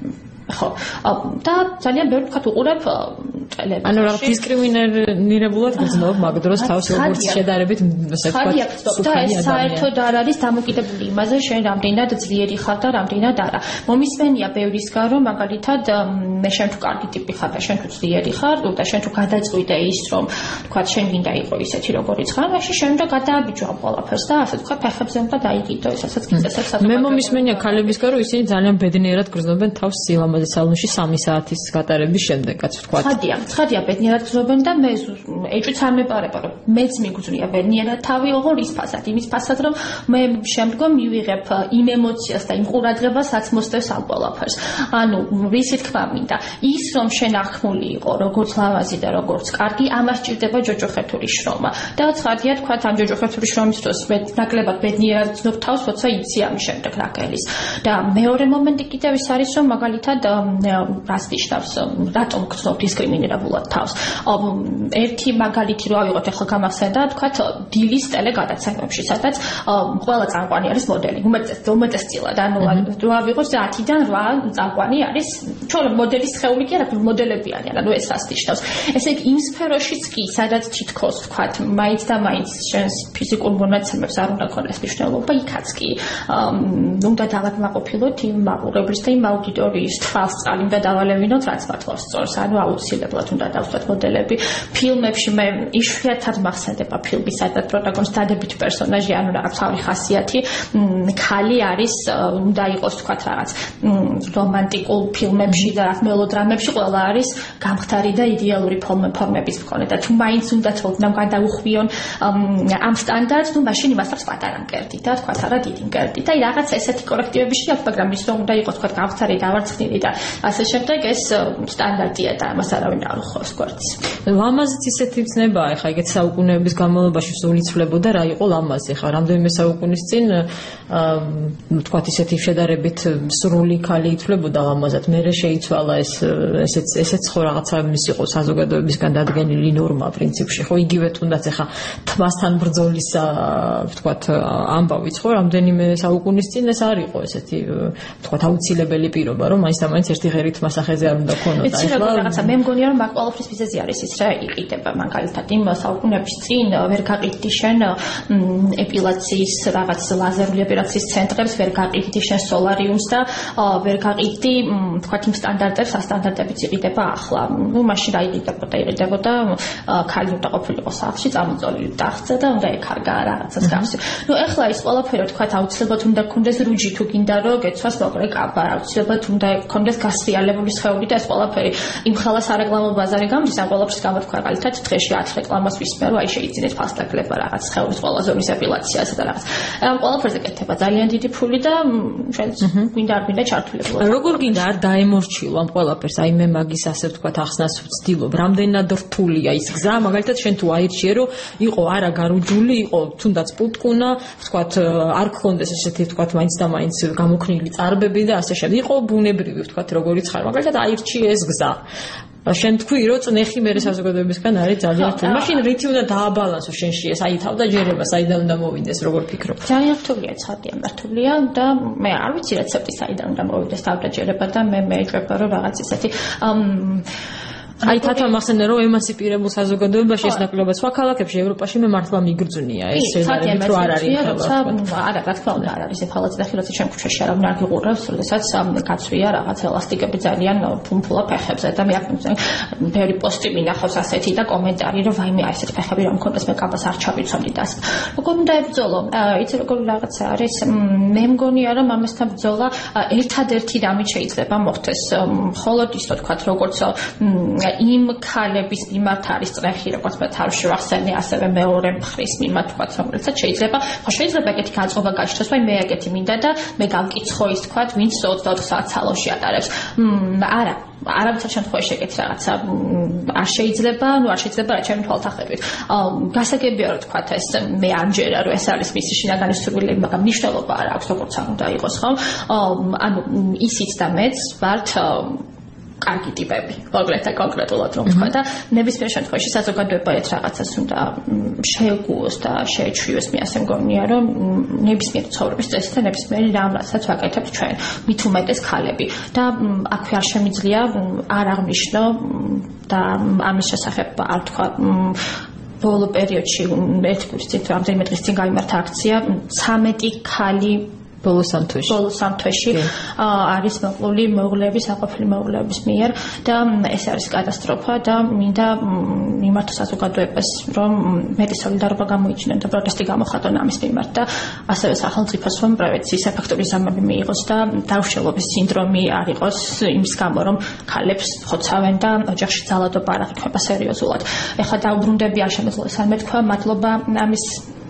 ხო და ძალიან ბევრი ვთქვათ უყურებ წელები ანუ რაღაც დისკრიმინირებულად გრძნობ მაგ დროს თავს როგორც შედარებით ასე ვთქვათ და ეს საერთოდ არ არის დამოკიდებული იმაზე შენ რამდენად ძლიერი ხარ და რამდენად არა მომისმენია ბევრისგან რომ მაგალითად მე შენ თუ კარგი ტიპი ხარ და შენ თუ ძლიერი ხარ და შენ თუ გადაწყვიტე ის რომ ვთქვათ შენ გინდა იყო ისეთი როგორიც ხარ მაშინ შენ უნდა გადააბიჯო ყველაფერს და ასე ვთქვათ ფეხებზე უნდა დაიგიდო ესაც გიწესებს მე მომისმენია ქალებისგან რომ ისინი ძალიან ბედნიერად გრძნობენ თავს სილამაზე სალონში 3 საათის გატარების შემდეგაც ვთქვათ ცხადია ბედნიერად გრძნობენ და მე ეჭვიც არ მეპარება რომ მეც მიგძვნია ბედნიერად თავი ოღონ ის ფასად იმის ფასად რომ მე შემდგომ მივიღებ იმ ემოციას და იმ ყურადღებასაც მოსდევს ამ ყველაფერს ანუ რისი თქმა მინდა ის რომ შენ ახმული იყო როგორც ლამაზი და როგორც კარგი ამას ჭირდება ჯოჯოხეთური შრომა და ცხადია თქვათ ამ ჯოჯოხეთური შრომის დროს მე ნაკლებად ბედნიერად გრძნობ თავს როცა იცი ამის შემდეგ რა გელის და მეორე მომენტი კიდევ ის არის რომ მაგალითად რას ნიშნავს რატომ გრძნობ დისკრიმინირებულად თავს ერთი მაგალითი რო ავიღოთ ახლა გამახსენდა თქვათ დილის ტელეგადაცემებში სადაც ყველა წამყვანი არის მოდელი უმეტესწილად ანუ რო ავიღოთ 10-დან 8 წამყვანი არის ჩვენ მოდელის სხეული კი არა მოდელები არიან ანუ ეს რას ნიშნავს ესე იგი იმ სფეროშიც კი სადაც თითქოს თქვათ მაინც და მაინც შენს ფიზიკურ მონაცემებს არ უნდა ქონდეს მნიშვნელობა იქაც კი უნდა დავაკმაყოფილოთ იმ მაყურებლის და იმ აუდიტორიის თვალსწრაფი და დავალევინოთ რაც მართლაც სწორს ანუ აუცილებლად უნდა დავსვათ მოდელები ფილმებში მე იშვიათად მახსენდება ფილმი სადაც პროტაგონისტი დადებითი პერსონაჟი ანუ რაღაც თავი ხასიათი ქალი არის უნდა იყოს თქვათ რაღაც რომანტიკულ ფილმებში და რაღაც მელოდრამებში ყველა არის გამხდარი და იდეალური ფორმების მქონე და თუ მაინც უნდა თქონდა გადაუხვიონ ამ სტანდარტს ნუ მაშინ იმასაც პატარა მკერდი და თქვათ არა დიდი მკერდი და რაღაც ესეთი კორექტივები შეაქვს მაგრამ ის რომ უნდა იყოს თქვათ გამხდარი დავარცხნილი და ასე შემდეგ ეს სტანდარტია და ამას არავინ არ უხავს გვერდს. ლამაზიც ისეთი ცნებაა, ხა ეგეთ საუკუნეების განმავლობაში სულ იცვლებოდა რა იყო ლამაზი, ხა რამდენიმე საუკუნის წინ თქვათ ისეთი შედარებით სრული ქალი იცვლებოდა ლამაზად, მერე შეიცვალა ესეც ხო რაღაცა ის იყო საზოგადოებისგან დადგენილი ნორმა პრინციპში, ხო იგივე თუნდაც ხა თმასთან ბრძოლის თქვათ ამბავიც ხო რამდენიმე საუკუნის წინ ეს არ იყო ესეთი თქვათ აუცილებელი პირობა, რომ მაინც და მაინც ერთი ღერით მასახეზე არ უნდა ქონოდა. იცი რა რაღაცა მე მგონია რომ მაგ ყველაფრის მიზეზი არის ის რა იყიდება მაგალითად იმ საუკუნეების წინ ვერ გაყიდდი შენ ეპილაციის რაღაც ლაზერული ეპილაციის ცენტრებს, ვერ გაყიდდი შენ სოლარიუმს და ვერ გაყიდდი თქვათ იმ სტანდარტებს, სტანდარტებიც იყიდება ახლა. ნუ მაშინ რა იყიდებოდა ქალი უნდა ყოფილიყო სახლში, წამოწოლილი ტახტზე და უნდა ეკარგა რაღაცას გავსი. ნუ ეხლა ის ყველაფერი თქვათ აუცილებლად უნდა გქონდეს რუჯი თუ გინდა რომ გეცვას მოკლე კაბა, აუცილებლად უნდა გქონდეს გასრიალებული სხეული და ეს ყველაფერი იმ ხელა სარეკლამო ბაზარი გამდის ამ ყველაფრის გამო თქვა მაგალითად დღეში 10 რეკლამას ვისმე რომ აი შეიძინეთ ფასტაკლება რაღაც სხეულის ყველა ზონის ეპილაციას და რაღაც. ამ ყველაფერზე კეთება ძალიან დიდი ფული და შენ გვინდა არ გვინდა ჩართულებული. როგორ გინდა არ დაემორჩილო ამ ყველაფერს, აი მე მაგის ასე ვთქვათ ახსნას ვცდილობ, რამდენად რთულია ის გზა, მაგალითად შენ თუ აირჩიე რომ იყო არა გარუჯული, იყო თუნდაც პუტკუნა, ვთქვათ არ გქონდეს ესეთი ვთქვათ მაინც და მაინც გამოქნილი წარბები და ასე შემდეგ. იყო ბუნებრივი ვთქვათ როგორიც ხარ, მაგალითად აირჩიე ეს გზა. შენ თქვი რომ წნეხი მერე საზოგადოებისგან არის ძალიან რთული. მაშინ რითი უნდა დააბალანსო შენში ეს აი თავდაჯერება საიდან უნდა მოვიდეს, როგორ ფიქრობ? ძალიან რთულია, ცხადია, მართულია და მე არ ვიცი რეცეპტი საიდან უნდა მოვიდეს თავდაჯერება და მე მეჭვება რომ რაღაც ისეთი აი თათა მახსენე რომ ემანსიპირებულ საზოგადოებაში ეს ნაკლებად სხვა ქალაქებში ევროპაში მე მართლა მიგრძნია ეს შედარებით რომ არ არის არა რა თქმა უნდა არ არის ეხალაც და ხილოცი ჩემ ქუჩაში არავინ არ გიყურებს როდესაც გაცვია რაღაც ელასტიკები ძალიან ფუმფულა ფეხებზე და მე აქ ბევრი პოსტი მინახავს ასეთი და კომენტარი რომ ვაიმე აი ესეთი ფეხები რომ მქონდეს მე კაბას არ ჩავიცვამდი და ასე როგორ უნდა ებრძოლო იცი როგორ რაღაცა არის მე მგონია რომ ამასთან ბრძოლა ერთადერთი რამით შეიძლება მოხდეს მხოლოდ ის თქვა როგორც იმ ქალების მიმართ არის წრეხი, როგორც მე თავში ვახსენე, ასევე მეორე მხრის მიმართ ვთქვათ, რომელსაც შეიძლება ეგეთი განწყობა გაჩნდეს, ვაი მე ეგეთი მინდა და მე გამკითხო ის თქვათ, ვინც 24 საათს სალონში ატარებს. არა, არავითარ შემთხვევაში ეგეთი რაღაცა არ შეიძლება, არ შეიძლება რა ჩემი თვალთახედვით. გასაგებია რომ თქვათ ეს მე ამჯერა რომ ეს არის მისი შინაგანი სურვილები, მაგრამ მნიშვნელობა არ აქვს, როგორც არ უნდა იყოს, ხო? ანუ ისიც და მეც ვართ კარგი ტიპები, მოგლეთ და კონკრეტულად რომ ვთქვა და ნებისმიერ შემთხვევაში საზოგადოება ერთ რაღაცას უნდა შეეგუოს და შეეჩვიოს, მე ასე მგონია რომ ნებისმიერ ცხოვრების წესით და ნებისმიერ რამასაც ვაკეთებთ ჩვენ, მით უმეტეს ქალები და აქვე არ შემიძლია არ აღნიშნო და ამის შესახებ არ თქვა ბოლო პერიოდში ერთი კვირის წინ რამდენიმე დღის წინ გამართა აქცია 13 ქალი ბოლო სამთვეში არის მოკლული მეუღლეების, საყოფილი მეუღლეების მიერ და ეს არის კატასტროფა და მინდა მიმართ საზოგადოებას რომ მეტი სოლიდარობა გამოიჩინონ და პროტესტი გამოხატონ ამის მიმართ და ასევე სახელმწიფოს რომ პრევენციის ეფექტური ზამები მიიღოს და დაუშალობის სინდრომი არ იყოს იმის გამო რომ ქალებს ხოცავენ და ოჯახში ძალადობა არ აღიქმება სერიოზულად. ეხლა დაუბრუნდები არ შემეძლოს არ მეთქვა, მადლობა ამის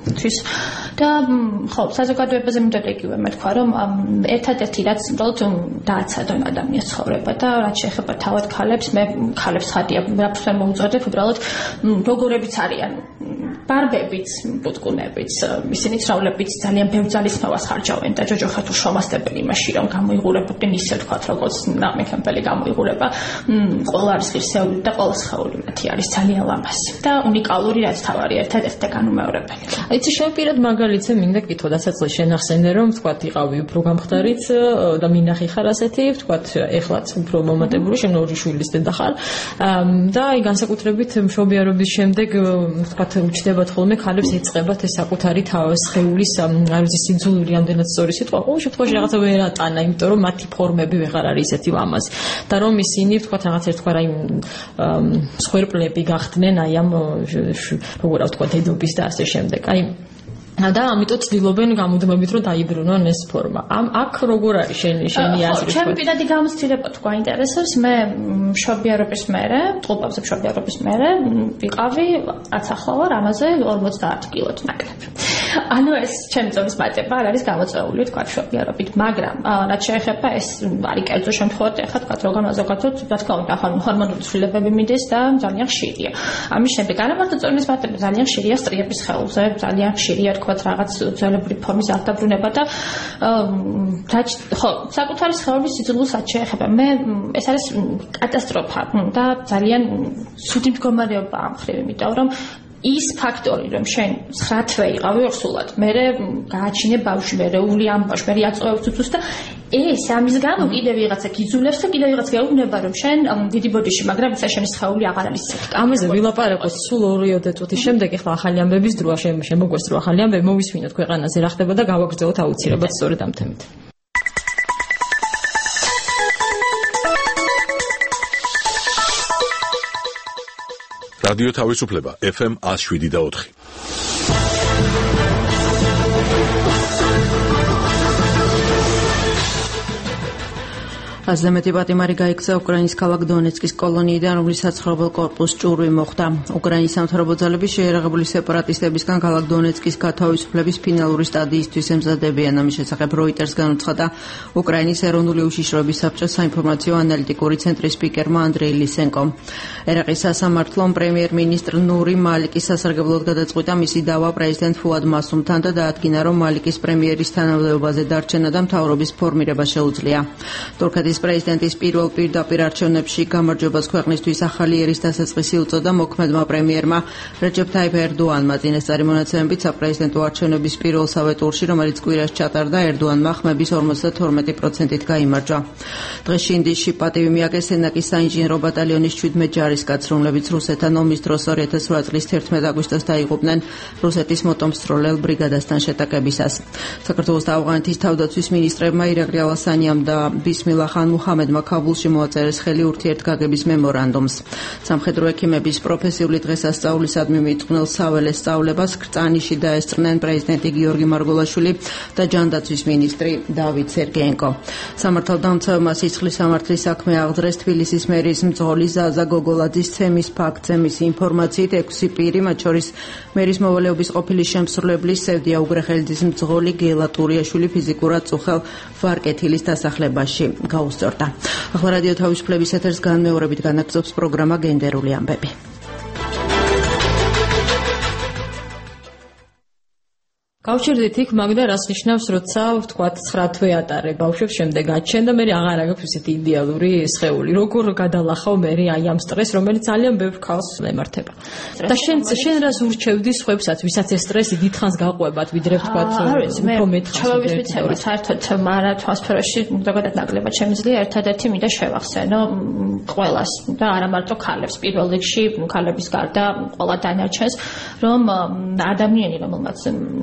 და ხო საზოგადოებაზე მინდა იგივე მეთქვა რომ ერთადერთი რაც უბრალოდ დააცადონ ადამიანის ცხოვრება და რაც შეეხება თავად ქალებს მე ქალებს ხადია რაფერს ვერ მოუწოდებ უბრალოდ როგორებიც არიან ბარბებიც, პუტკუნებიც, ისინი ცრავლებიც ძალიან ბევრ ძალისხმევას ხარჯავენ და ჯოჯოხა თუ შრომასდებელი იმაში რომ გამოიღურებოდნენ ისე ვთქვათ როგორც ნამექემპელი გამოიღურება ყველა არის ღირსეული და ყველა სხეული მათი არის ძალიან ლამაზი და უნიკალური რაც თავარი ერთადერთი და განუმეორებელი. იცი შევპირად მაგალითზე მინდა კითხო დასაწყისში შენახსენე რომ ვთქვათ იყავი უფრო გამხდარიც და მინახი ხარ ასეთი ვთქვათ ეხლაც უფრო მომატებული შენ ორი შვილის დედა ხარ და აი განსაკუთრებით მშობიარობის შემდეგ ვთქვათ უჩნდებათ ხოლმე ქალებს ეწყებათ ეს საკუთარი სხეულის არ ვიცი სიძულვილი ამდენად სწორი სიტყვა ყოველ შემთხვევაში რაღაცა ვერ ატანა იმიტომ რომ მათი ფორმები ვეღარ არის ისეთი ლამაზი და რომ ისინი ვთქვათ რაღაც ერთგვარ აი მსხვერპლები გახდნენ აი ამ როგორ ვთქვათ დედობის და ასე შემდეგ აი და ამიტომ ცდილობენ გამუდმებით რომ დაიბრუნონ ეს ფორმა. აქ როგორ არის შენი აზრი? ჩემი პირადი გამოცდილება თქვა ინტერესებს მე მშობიარობის მერე, ტყუპებზე მშობიარობის მერე ვიყავი აცახლავარ ამაზე 50 კილოც ნაკლებ. ანუ ეს ჩემი ძობის მატება არ არის გამოწვეული თქვა მშობიარობით, მაგრამ რაც შეეხება ეს არის კერძო შემთხვევაში ახლა თქვა რომ განაზოგადოთ, რა თქმა უნდა, ახლა ჰორმონული ცვლილებები მიდის და ძალიან ხშირია. ამის შემდეგ არა მარტო ძვლის მატება, ძალიან ხშირია სტრიების სხეულზე, ძალიან ხშირია თქვა რაღაც ძველებური ფორმის აღდაბრუნება და ხო, საკუთარი სხეულის სიძულვილს რაც შეეხება, მე ეს არის კატასტროფა და ძალიან ცუდი მდგომარეობა ამ მხრივ, იმიტომ რომ ის ფაქტორი რომ შენ 9 თვე იყავი ორსულად, მე გააჩინე ბავშვი, მე ული ამ ბავშვი, მე აწოვებს უცუს და ეს ამის გამო კიდე ვიღაცა გიძულებს და კიდე ვიღაც გეუბნება რომ შენ დიდი ბოდიში, მაგრამ ისა შენი სხეული აღარ არის ციხე. ამაზე ვილაპარაკოთ სულ 2-3 წუთის შემდეგ, ახლა ახალი ამბების დროა, შემოგვეს რომ ახალი ამბები მოვისმინოთ ქვეყანაზე რა ხდება და გავაგრძელოთ აუცილებლად სწორედ ამ თემით. რადიო თავისუფლება FM 107.4. აზრმეტი პატიმარი გაიქცა უკრაინის ქალაქ დონეცკის კოლონიიდან, რომლის საცხოვრებელ კორპუსს ჭურვი მოხვდა. უკრაინის სამთავრობო ძალები შეიარაღებული სეპარატისტებისგან ქალაქ დონეცკის გათავისუფლების ფინალური სტადიისთვის ემზადებიან. ამის შესახებ როიტერს განუცხადა უკრაინის ეროვნული უშიშროების საბჭოს საინფორმაციო ანალიტიკური ცენტრის სპიკერმა ანდრეი ლისენკომ. ერაყის სასამართლომ პრემიერ-მინისტრ ნური მალიკის სასარგებლოდ გადაწყვიტა მისი დავა პრეზიდენტ ფუად მასუმთან და დაადგინა, რომ მალიკის პრემიერის თანამდებობაზე დარჩენა და მთავრობის ფორმირება შეუძლია. თურქეთის პრეზიდენტის პირველ პირდაპირ არჩევნებში გამარჯვებას ქვეყნისთვის ახალი ერის დასაწყისი უწოდა მოქმედმა პრემიერმა რეჯეფ ტაიპ ერდოანმა. წინასწარი მონაცემებით საპრეზიდენტო არჩევნების პირველსავე ტურში, რომელიც კვირას ჩატარდა, ერდოანმა ხმების 52%-ით გაიმარჯვა. დღეს ინდიში პატივი მიაგეს სენაკის საინჟინრო ბატალიონის 17 ჯარისკაცს, რომლებიც რუსეთთან ომის დროს 2008 წლის 11 აგვისტოს დაიღუპნენ რუსეთის მოტომსწროლელ ბრიგადასთან შეტაკებისას. საქართველოს და ავღანეთის თავდაცვის მინისტრებმა ირაკლი ალასანიამ და ბისმილა ხან მუჰამედმა ქაბულში მოაწერეს ხელი ურთიერთგაგების მემორანდუმს. სამხედრო ექიმების პროფესიული დღესასწაულისადმი მიწყვნელ საველეს სწავლებას ქრწანიში დაესწრნენ პრეზიდენტი გიორგი მარგოლაშვილი და ჯანდაცვის მინისტრი დავით სერგეენკო. სამართალდამცავმა სიცხლის სამართლის საქმე აღძრეს თბილისის მერის მძღოლი ზაზა გოგოლაძის ცემის ფაქტზე. მისი ინფორმაციით 6 პირი, მათ შორის მერის მოვალეობის ყოფილი შემსრულებლის სევდია უგრეხელიძის მძღოლი გელა ტურიაშვილი ფიზიკურად წუხელ ვარკეთილის დასახლებაში გაუსწორდა. ახლა რადიო თავისუფლების ეთერს განმეორებით განაგრძობს პროგრამა გენდერული ამბები. გავჩერდით იქ, მაგდა რას ნიშნავს, როცა ვთქვათ 9 თვე ატარე ბავშვებს, შემდეგ აჩენ და მე აღარ აქვს ისეთი იდეალური სხეული. როგორ გადალახავ მე აი ამ სტრესს, რომელიც ძალიან ბევრ ქალს ემართება. და შენ რას ურჩევდი სხვებსაც, ვისაც ეს სტრესი დიდხანს გაყვებათ, ვიდრე ვთქვათ უფრო მეტ ჩვეულის ვიცევა, საერთოდ მარათვას სფეროში ზოგადად ნაკლებად შემიძლია ერთადერთი მინდა შევახსენო ყველას და არა მარტო ქალებს, პირველ რიგში ქალების გარდა ყველა დანარჩენს, რომ ადამიანი რომელმაც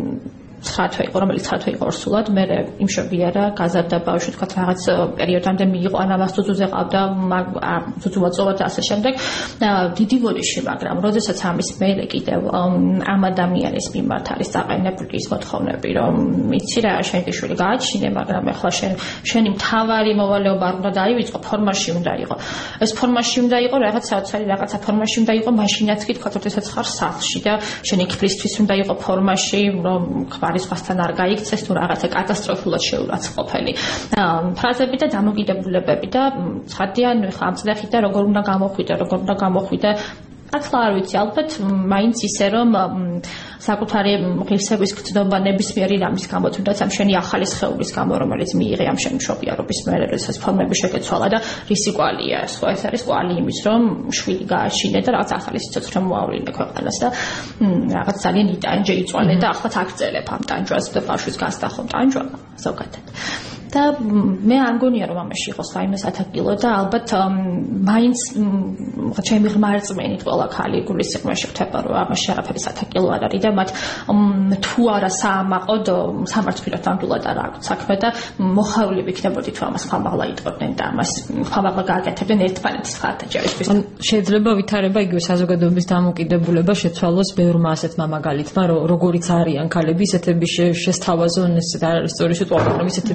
9 თვე იყო, რომელიც 9 თვე იყო ორსულად, მე იმშობიარა, გაზარდა ბავშვი, თქვა რაღაც პერიოდამდე მიიღო, ამას ძუძუზე ყავდა, ძუძუა წოვა და ასე შემდეგ. დიდი ბოდიში, მაგრამ როდესაც ამის მერე კიდევ ამ ადამიანის მიმართ არის დაყენებული ის მოთხოვნები, რომ იცი რა, შენ შვილი გააჩინე, მაგრამ ახლა შენი მთავარი მოვალეობა არ უნდა დაივიწყო, ფორმაში უნდა იყო. ეს ფორმაში უნდა იყო, რაღაც საოცარი რაღაცა ფორმაში უნდა იყო, მაშინაც კი თქვა, როდესაც ხარ სახლში და შენი ქფლისთვის უნდა იყო ფორმაში, რომ სხვასთან არ გაიქცეს თუ რაღაცა კატასტროფულად შეურაცხყოფელი ფრაზები და დამოკიდებულებები და ცხადია, ნუ ხა ამ წლებში და როგორ უნდა გამოხვიდე ახლა არ ვიცი, ალბათ მაინც ისე რომ საკუთარი ღირსების გრძნობა ნებისმიერი რამის გამო, თუნდაც ამ შენი ახალი სხეულის გამო, რომელიც მიიღე ამ შენი მშობიარობის მერე, როდესაც ფორმები შეგეცვალა და რისი კვალია ეს, ხო, ეს არის კვალი იმის, რომ შვილი გააჩინე და რაღაც ახალი სიცოცხლე მოავლინე ქვეყანას და რაღაც ძალიან იტანჯე იწვალე და ახლა აქცელებ ამ ტანჯვას და ბავშვის გასტახომ ტანჯვა ზოგადად. და მე არ მგონია რომ ამაში იყოს რაიმე სათაკილო და ალბათ მაინც ჩემი ღმერთმენით ყველა ქალი გულის სიღრმეში ხვდება რომ ამაში არაფერი სათაკილო არ არის და მათ თუ არა საამაყოდ სამართლით ნამდვილად არ აქვს საქმე და მოხარული ვიქნებოდი თუ ამას ხმამაღლა იტყოდნენ და ამას ხმამაღლა გააკეთებდნენ ერთმანეთის ხარდაჭერისთვის. შეიძლება ვითარება იგივე საზოგადოების დამოკიდებულება შეცვალოს ბევრმა ასეთმა მაგალითმა, როგორიც არიან ქალები, ისეთები შესთავაზონ, ეს არ არის სწორი სიტყვა, რომ ისეთები დაენა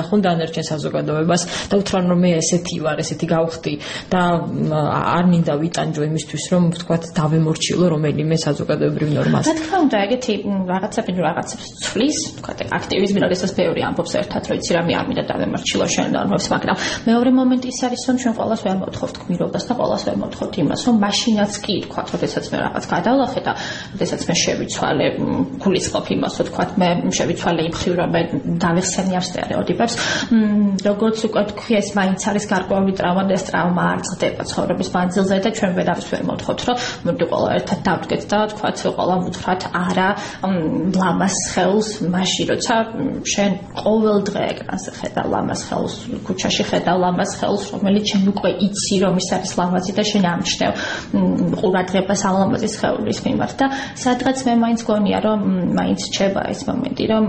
განახონ დანარჩენ საზოგადოებას და უთხრან რომ მე ესეთი ვარ, ესეთი გავხდი და არ მინდა ვიტანჯო იმისთვის რომ ვთქვათ დავემორჩილო რომელიმე საზოგადოებრივ ნორმას. რა თქმა უნდა, ეგეთი რაღაცებს ცვლის, ვთქვათ, აქტივიზმი, როდესაც ბევრი ამბობს ერთად, რომ იცი რა მე არ მინდა დავემორჩილო შენ ნორმებს, მაგრამ მეორე მომენტი ის არის, რომ ჩვენ ყველას ვერ მოთხოვთ გმირობას და ყველას ვერ მოთხოვთ იმას, რომ მაშინაც კი, ვთქვათ, როდესაც მე რაღაც გადავლახე და როდესაც მე შევიცვალე გულისხმობ იმას, რომ ვთქვათ, მე შევიცვალე იმ ხრივ, რომ მე დავიხსენე ამ სტერეოტიპებს, როგორც უკვე თქვი, ეს მაინც არის გარკვეული ტრავმა და ეს ტრავმა არ წყდება ცხოვრების მანძილზე და ჩვენ ვერავის ვერ მოთხოვთ, რომ მოდი ყველა ერთად დავდგეთ და ვთქვათ, ყველა ვუთხრათ არა ლამას ხელს, მაშინ როცა შენ ყოველ დღე ეკრანზე ხედავ ლამას ხელს, ქუჩაში ხედავ ლამას ხელს, რომელიც შენ უკვე იცი რომ ის არის ლამაზი და შენ ამჩნევ ყურადღებას ამ ლამაზის ხეულის მიმართ და სადღაც მე მაინც გონია რომ მაინც რჩება ეს მომენტი რომ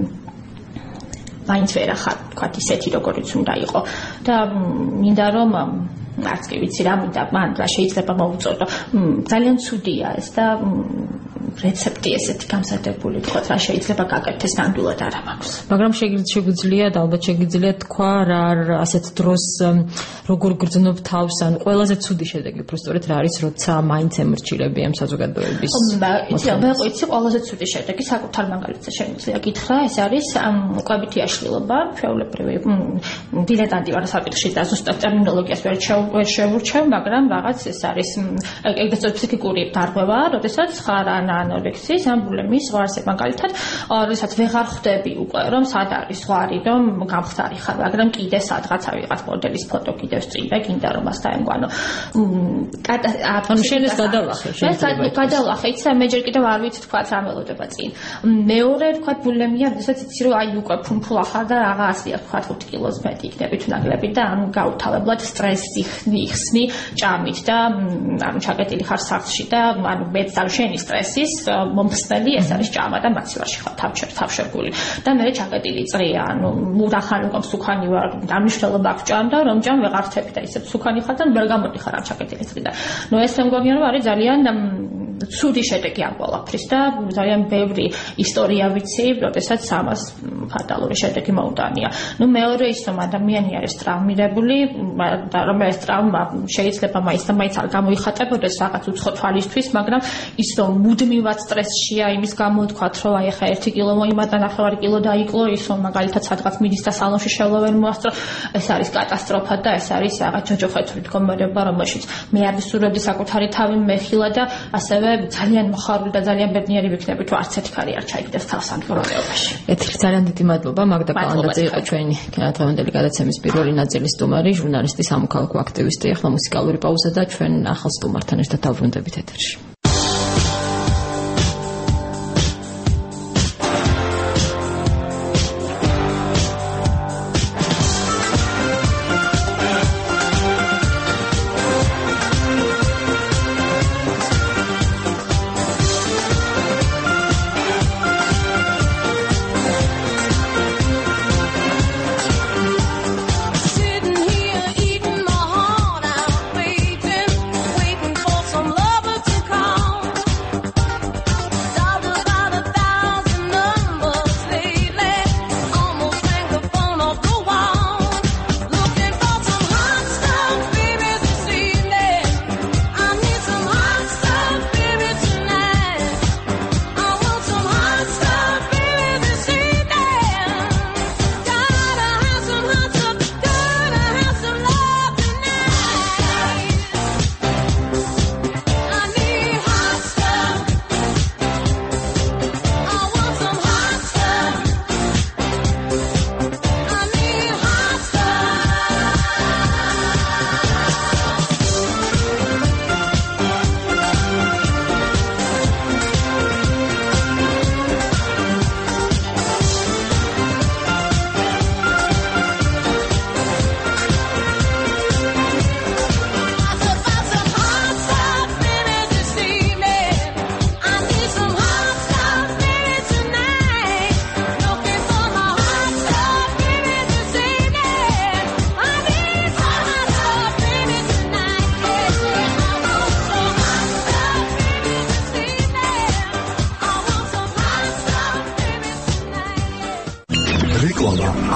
მაინც ვერ ახარ ვთქვათ ისეთი როგორიც უნდა იყო და მინდა რომ არც კი ვიცი რა მინდა მან რა შეიძლება მოვუწოდო ძალიან ცუდია ეს და რეცეპტი ესეთი გამზადებული თქვათ რა შეიძლება გაკეთდეს ნამდვილად არ მაქვს მაგრამ შეგვიძლია და ალბათ შეგვიძლია თქვა რა ასეთ დროს როგორ გრძნობ თავს ან ყველაზე ცუდი შედეგი პროსტორეთ რა არის როცა მაინც ემორჩილები ამ საზოგადოების იცი ყველაზე ცუდი შედეგი საკუთარ მაგალითზე შემიძლია გითხრა ეს არის კვებითი აშლილობა ჩვეულებრივი დილეტანტი ვარ საკითხში და ზუსტად ტერმინოლოგიას ვერ შევურჩევ მაგრამ რაღაც ეს არის ეგრეთ ფსიქიკური დარღვევა როდესაც ხარ ანორექსიის ან ბულიმიის ზღვარზე მაგალითად როდესაც ვეღარ ხვდები უკვე რომ სად არის ზღვარი რომ გამხდარი ხარ მაგრამ კიდე სადღაც ავიღოთ მოდელის ფოტო კიდევ სწრიბე გინდა რომ მას დაემგვანო ანუ შენ ეს გადავახე შეიძლება გადავახე იცი მე ჯერ კიდევ არ ვიცი თქვა რა მელოდება წინ მეორე თქვა ბულიმია როდესაც იცი რომ აი უკვე ფუნფულა ხარ და რაღაცია თქვა 5 კილოს მეტი იქნები თუ ნაკლები და ანუ გაუთავებლად სტრესი ხსნი ჭამით და ანუ ჩაკეტილი ხარ სახლში და ანუ მეც და შენი სტრესის მომხსნელი ეს არის ჭამა და მაცივარში ხარ თავშერგული და მე ჩაკეტილი წრია ანუ მურახან უკვე სუქანი ვარ დამნიშნულობა აქვს ჭამ და რომ ჭამ ვეღარ ხტები და ისე სუქანი ხარ და ვერ გამოდიხარ ამ ჩაკეტილი წრიდან ნუ ეს მგონია რომ არის ძალიან ცუდი შედეგი ამ ყველაფრის და ძალიან ბევრი ისტორია ვიცი როდესაც ამას ფატალური შედეგი მოუტანია ნუ მეორე ის რომ ადამიანი არის ტრავმირებული და რომ ეს ტრავმა შეიძლება მაინც და მაინც არ გამოიხატებოდეს რაღაც უცხო თვალისთვის მაგრამ ის რომ მუდმივად სტრესშია იმის გამო ვთქვათ რომ აი ხა 1 კილო მოიმატა 9 კილო დაიკლო ის რომ მაგალითად სადღაც მიდის და სალონში შევლოვენ მოასწრო ეს არის კატასტროფა და ეს არის რაღაც ჯოჯოხეთური მდგომარეობა რომელშიც მე არ ვისურვებდი საკუთარი თავი მეხილა და ასევე ძალიან მოხარული და ძალიან ბედნიერი ვიქნები თუ არც ერთი ქარი არ ჩაიგდეს თავს ამ პროგრამაში. ეთერი ძალიან დიდი მადლობა მაგდა პალანდაძე იყო ჩვენი თანადროველი გადაცემის პირველი ნაწილის სტუმარი, ჟურნალისტი, სამოქალაქო აქტივისტი. ახლა მუსიკალური პაუზა და ჩვენ ახალ სტუმართან ერთად დავბრუნდებით ეთერში. Call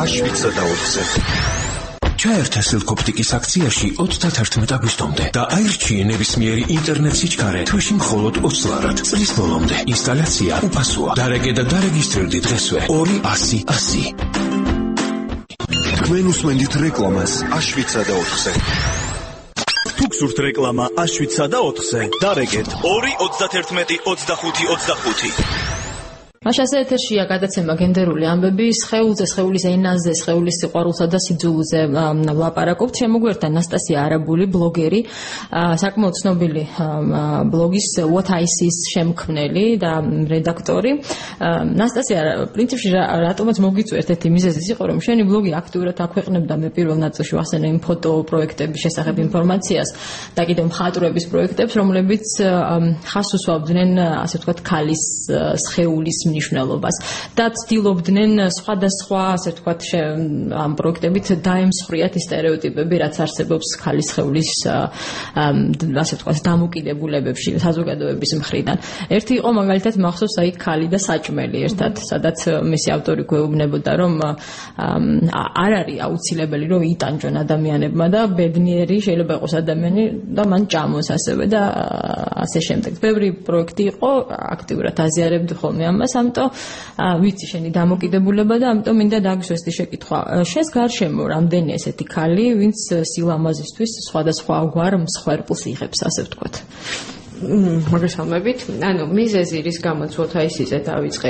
7/4-ზე. ჩაერთე Silk-Optic-ის აქციაში 31 აგვისტომდე და აირჩიე ნებისმიერი ინტერნეტ სიჩქარე თვეში მხოლოდ 20 ლარად. წლის ბოლომდე ინსტალაცია უფასოა. დარეგე და დარეგისტრირდი დღესვე 200-100. თქვენ უსმენთ რეკლამას A7/4-ზე. თუ გსურთ რეკლამა A7/4-ზე, დარეგეთ 2-31-25-25. მაშასე ეთერშია გადაცემა გენდერული ამბები, სხეულზე, სხეულის ენაზე, სხეულის სიყვარულსა და სიძულზე ვლაპარაკობთ. შემოგვერთა ნასტასია არაბული, ბლოგერი, საკმაოდ ცნობილი ბლოგის What I See-ს შემქმნელი და რედაქტორი. ნასტასია, პრინციპში რატომაც მოგიწვია ერთ-ერთი მიზეზიც იყო, რომ შენი ბლოგი აქტიურად აქვეყნებდა მე პირველ ნაწილში ვახსენე იმ ფოტო პროექტების შესახებ ინფორმაციას და კიდევ მხატვრების პროექტებს, რომლებიც ხას უსვამდნენ, ასე ვთქვათ, ქალის სხეულის მნიშვნელობას და ცდილობდნენ სხვადასხვა, ასე ვთქვათ, ამ პროექტებით დაემსხვრიათ ის სტერეოტიპები, რაც არსებობს ქალის სხეულის, ასე ვთქვათ, დამოკიდებულებებში საზოგადოების მხრიდან. ერთი იყო მაგალითად მახსოვს აი ქალი და საჭმელი ერთად, სადაც მისი ავტორი გვეუბნებოდა, რომ არ არის აუცილებელი, რომ იტანჯონ ადამიანებმა და ბედნიერი შეიძლება იყოს ადამიანი და მან ჭამოს ასევე და ასე შემდეგ. ბევრი პროექტი იყო, აქტიურად აზიარებდი ხოლმე ამას, ამიტომ ვიცი შენი დამოკიდებულება და ამიტომ მინდა დაგისვეს შეკითხვა. შენს გარშემო რამდენი ესეთი ქალი, ვინც სილამაზისთვის სხვადასხვა გვარ მსხვერპლს იღებს, ასე ვთქვათ. მოგესალმებით. ანუ მიზეზი რის გამოც ვოთაისიზე დავიწყე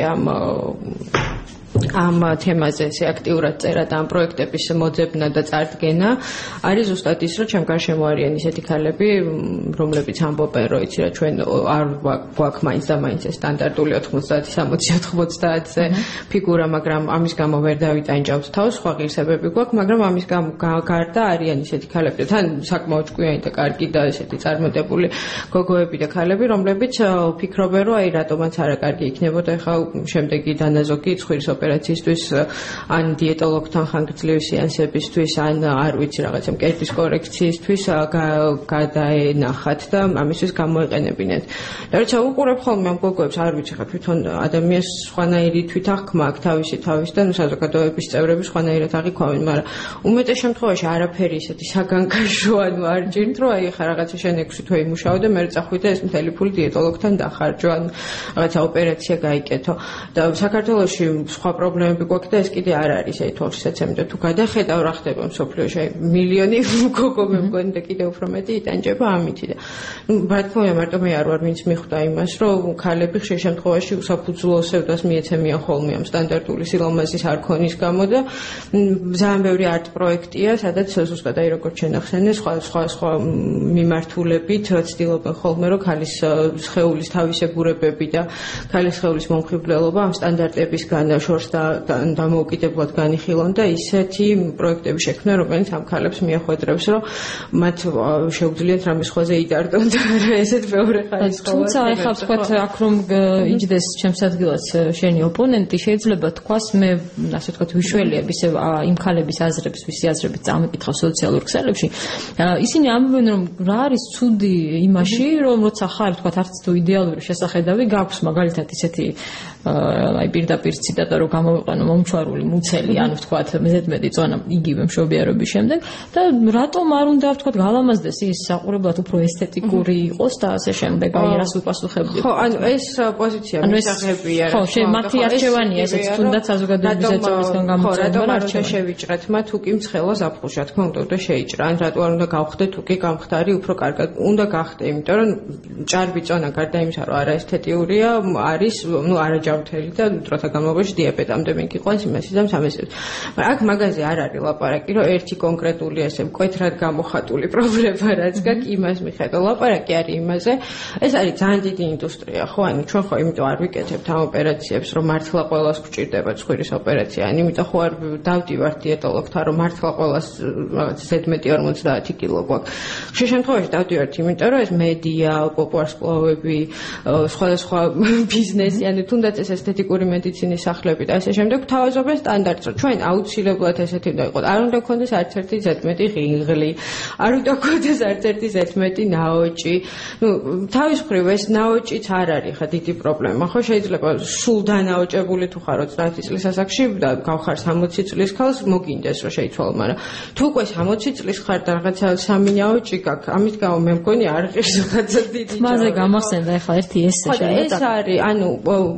ამ თემაზე ესე აქტიურად წერა და ამ პროექტების მოძებნა და წარდგენა არის ზუსტად ის, რომ ჩემ გარშემო არიან ისეთი ქალები, რომლებიც ამბობენ, რომ იცი რა ჩვენ არ გვაქვს მაინც და მაინც ეს სტანდარტული 90-60-90-ზე ფიგურა, მაგრამ ამის გამო ვერ დავიტანჯავთ თავს, სხვა ღირსებები გვაქვს, მაგრამ ამის გამო გარდა არიან ისეთი ქალები, თან საკმაოდ ჭკვიანი და კარგი და ესეთი წარმატებული გოგოები და ქალები, რომლებიც ფიქრობენ, რომ აი რატომაც არა კარგი იქნებოდა ახლა შემდეგი დანაზოგი ცხვირის ოპერაციისთვის ან დიეტოლოგთან ხანგრძლივი სეანსებისთვის ან არ ვიცი რაღაცა მკერდის კორექციისთვის გადაენახათ და ამისთვის გამოეყენებინათ. და როცა უყურებ ხოლმე ამ გოგოებს, არ ვიცი ხა თვითონ ადამიანს სხვანაირი თვითაღქმა აქვს თავის და საზოგადოების წევრები სხვანაირად აღიქვამენ, მაგრამ უმეტეს შემთხვევაში არაფერი ისეთი საგანგაშო არ ჭირთ, რომ აი ხა რაღაცა შენ 6 თვე იმუშაო და მე წახვიდე და ეს მთელი ფული დიეტოლოგთან დახარჯო ან რაღაცა ოპერაცია გაიკეთო. და საქართველოში სხვა პრობლემები გვაქვს და ეს კიდე არ არის აი თვალშისაცემი და თუ გადახედავ რა ხდება მსოფლიოში აი მილიონი გოგო მე მგონი და კიდე უფრო მეტი იტანჯება ამითი და რა თქმა უნდა მარტო მე არ ვარ ვინც მიხვდა იმას რომ ქალები ხშირ შემთხვევაში უსაფუძვლო სევდას მიეცემიან ხოლმე ამ სტანდარტული სილამაზის არქონის გამო და ძალიან ბევრი არტ პროექტია სადაც ზუსტად აი როგორც შენახსენე სხვა მიმართულებით ცდილობენ ხოლმე რომ ქალის სხეულის თავისებურებები და ქალის სხეულის მომხიბვლელობა ამ სტანდარტებისგან შორს დამოუკიდებლად განიხილონ და ისეთი პროექტები შექმნა, რომელიც ამ ქალებს მიახვედრებს, რომ მათ შეუძლიათ რამის ხვაზე იტარდონ და ესეთ მეორე ხარისხის. თუმცა ახლა ვთქვათ, აქ რომ იჯდეს ჩემს ადგილას შენი ოპონენტი, შეიძლება თქვას მე, ასე ვთქვათ, ვიშველიებ ისევ იმ ქალების აზრებს, ვისი აზრებით წამიკითხავ სოციალურ ქსელებში. ისინი ამბობენ, რომ რა არის ცუდი იმაში, რომ როცა ხარ, ვთქვათ, არც თუ იდეალური შესახედავი, გაქვს მაგალითად ისეთი აი პირდაპირ ციტატა რომ გამოვიყვანო მომჩვარული მუცელი, ანუ ვთქვათ, მეზეთმეტი წონა იგივე მშობიარობის შემდეგ და რატომ არ უნდა ვთქვათ გალამაზდეს ის საყურებლად უფრო ესთეტიკური იყოს და ასე შემდეგ, აი რას უპასუხებდი. ხო, ანუ ეს პოზიცია მისაღებია რა. ხო, მათი არჩევანია ესეც, თუნდაც საზოგადოების ეწევისგან გამოწვევა არჩევანი. შევიჭრეთ მათ თუ კი მცხელა ზაფხულში, რა თქმა უნდა შეიჭრა, ან რატო არ უნდა გავხდე თუ კი გამხდარი უფრო კარგად. უნდა გახდე, იმიტომ რომ ჭარბი წონა გარდა იმისა, რომ არაესთეტიურია, არის, ნუ არაჯანმრთელი და დროთა განმავლობაში დიაბეტამდე მიგიყვანს იმას და ამასებს. მაგრამ აქ მაგაზე არ არის ლაპარაკი, რომ ერთი კონკრეტული ესე მკვეთრად გამოხატული პრობლემა რაც გაქვს იმას მიხედო. ლაპარაკი არის იმაზე, ეს არის ძალიან დიდი ინდუსტრია, ხო, ანუ ჩვენ ხო იმიტომ არ ვიკეთებთ ამ ოპერაციებს, რომ მართლა ყველას გვჭირდება ცხვირის ოპერაცია, ან იმიტომ ხო არ დავდივართ დიეტოლოგთან, რომ მართლა ყველას რაღაც ზედმეტი 50 კილო გვაქვს. ხშირ შემთხვევაში დავდივართ, იმიტომ რომ ეს მედია, პოპულარსკვლავები, სხვადასხვა ბიზნესი, ანუ თუნდაც ეს ესთეტიკური მედიცინის სახლები და ასე შემდეგ თავაზობენ სტანდარტს, რომ ჩვენ აუცილებლად ესეთი უნდა იყოს. არ უნდა გქონდეს არც ერთი ზედმეტი ღინღლი, არ უნდა გქონდეს არც ერთი ზედმეტი ნაოჭი. ნუ თავის მხრივ ეს ნაოჭიც არ არის ხა დიდი პრობლემა, ხო? შეიძლება სულ დანაოჭებული თუ ხარო 30 წლის ასაკში და გავხარ 60 წლის ქალს მოგინდეს რომ შეიცვალო, მაგრამ თუ უკვე 60 წლის ხარ და რაღაცა სამი ნაოჭი გაქვს, ამის გამო მე მგონი არ ღირს რაღაცა დიდი. მასე გამახსენდა ახლა ერთი ესე ეს არის, ანუ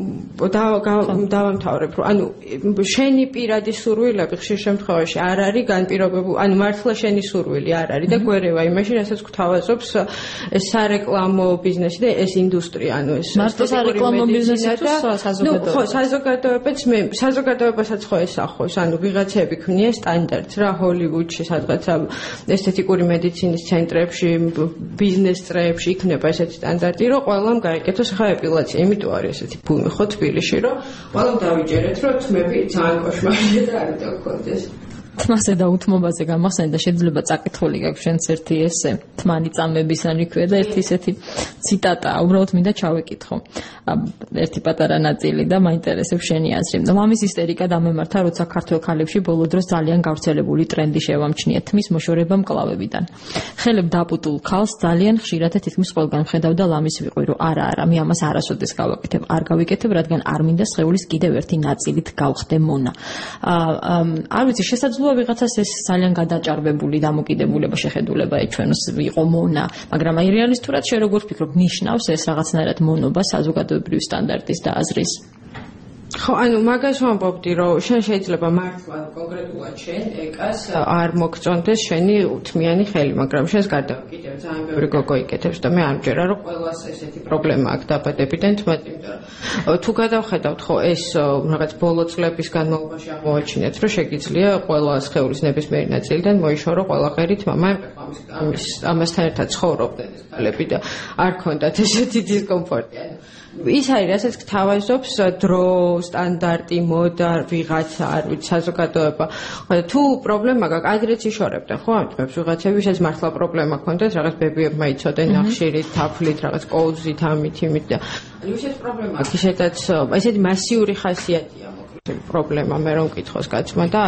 დავამთავრებ, რომ ანუ შენი პირადი სურვილები ხშირ შემთხვევაში არ არის განპირობებული, ანუ მართლა შენი სურვილი არ არის და გვერევა იმაში, რასაც გვთავაზობს ეს სარეკლამო ბიზნესი და ეს ინდუსტრია, ანუ ეს მართლა სარეკლამო ბიზნესი თუ საზოგადოება. ხო, საზოგადოებაც მე საზოგადოებასაც ხო ესახოს, ანუ ვიღაცები ქმნიან სტანდარტს რა ჰოლივუდში, სადღაცა ესთეტიკური მედიცინის ცენტრებში, ბიზნეს წრეებში იქნება ესეთი სტანდარტი, რომ ყველამ გაიკეთოს ხა ეპილაცია, იმიტომ არის ესეთი ბუმი ხო თბილისში, რომ ყველამ დავიჯერეთ, რომ თმები ძალიან კოშმარია და არ უნდა გქონდეს. თმასე და უთმობაზე გამახსენდა, შეიძლება წაკითხული გაქვს შენც ერთი ესე თმანი წამებისანი ქვია და ერთი ისეთი ციტატა, უბრალოდ მინდა ჩავეკითხო. ერთი პატარა ნაწილი და მაინტერესებს შენი აზრი. მამის ისტერიკა დამემართა, როცა ქართველ ქალებში ბოლო დროს ძალიან გავრცელებული ტრენდი შევამჩნია თმის მოშორება მკლავებიდან. ხელებ დაპუტულ ქალს ძალიან ხშირად თითქმის ყველგან ხედავდა ლამის ვიყვი, რომ არა, მე ამას არასოდეს გავაკეთებ, არ გავიკეთებ, რადგან არ მინდა სხეულის კიდევ ერთი ნაწილით გავხდე მონა. არ ვიცი, შესაძლოა ვიღაცას ეს ძალიან გადაჭარბებული დამოკიდებულება შეხედულება ეჩვენოს იყო მონა, მაგრამ აი რეალისტურად შე როგორ ვფიქრობ, ნიშნავს ეს რაღაცნაირად მონობა საზოგადოებრივი სტანდარტის და აზრის? ხო, ანუ მაგას ვამბობდი, რომ შენ შეიძლება მართლა კონკრეტულად შენ ეკას არ მოგწონდეს შენი უთმიანი ხელი, მაგრამ შენს გარდა კიდევ ძალიან ბევრი გოგო იკეთებს და მე არ მჯერა, რომ ყველას ესეთი პრობლემა აქვს დაბადებიდან თმეთ, იმიტომ რომ თუ გადავხედავთ, ხო, ეს რაღაც ბოლო წლების განმავლობაში აღმოაჩინეთ, რომ შეგიძლია ყველა სხეულის ნებისმიერი ნაწილიდან მოიშორო ყველა ღერით, ამასთან ერთად ცხოვრობდნენ ეს ქალები და არ ქონდათ ესეთი დისკომფორტი. ის არის, რასაც გთავაზობს დრო, სტანდარტი, მოდა, ვიღაცა, არ ვიცი, საზოგადოება. თუ პრობლემა გაქვს, ადრეც იშორებდნენ, ხო, ამ ტიპებს ვიღაცები, ეს მართლა პრობლემა ქონდათ, რაღაც ბებიებმა იცოდნენ ნახშირით, თაფლით, რაღაც კოუზით, ამით, იმით და ანუ ისეთ პრობლემა აქვს, ისედაც ესეთი მასიური ხასიათია მოკლედ პრობლემა, მე რომ მკითხოს კაცმა და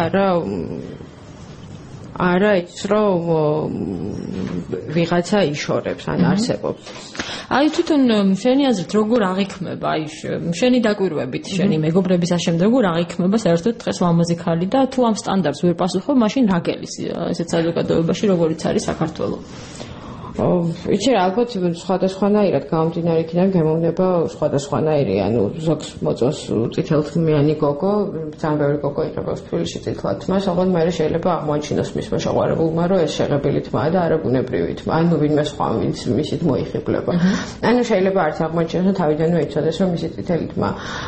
არა ის რომ ვიღაცა იშორებს ან არსებობს. აი თვითონ შენი აზრით როგორ აღიქმება, აი შენი დაკვირვებით, შენი მეგობრების აშემ როგორ აღიქმება საერთოდ დღეს ლამაზი ხალი და თუ ამ სტანდარტს ვერ პასუხობ, მაშინ რა გელის ესეთ საზოგადოებაში, როგორიც არის საქართველოს? იცი რა, ალბათ სხვადასხვანაირად გამომდინარე იქიდან გემოვნება სხვადასხვანაირი, ანუ ზოგს მოწონს წითელთმიანი გოგო, ძალიან ბევრი გოგო იღებავს თბილისში წითლად თმას, ოღონდ მე შეიძლება აღმოაჩინოს მის მოშაყვარებულმა, რომ ეს შეღებილი თმაა და არაბუნებრივი თმა, ანუ ვინმე სხვა ვინც მისით მოიხიბლება. ანუ შეიძლება არც აღმოაჩინოს, რომ თავიდანვე იცოდეს, რომ მისი წითელი თმა.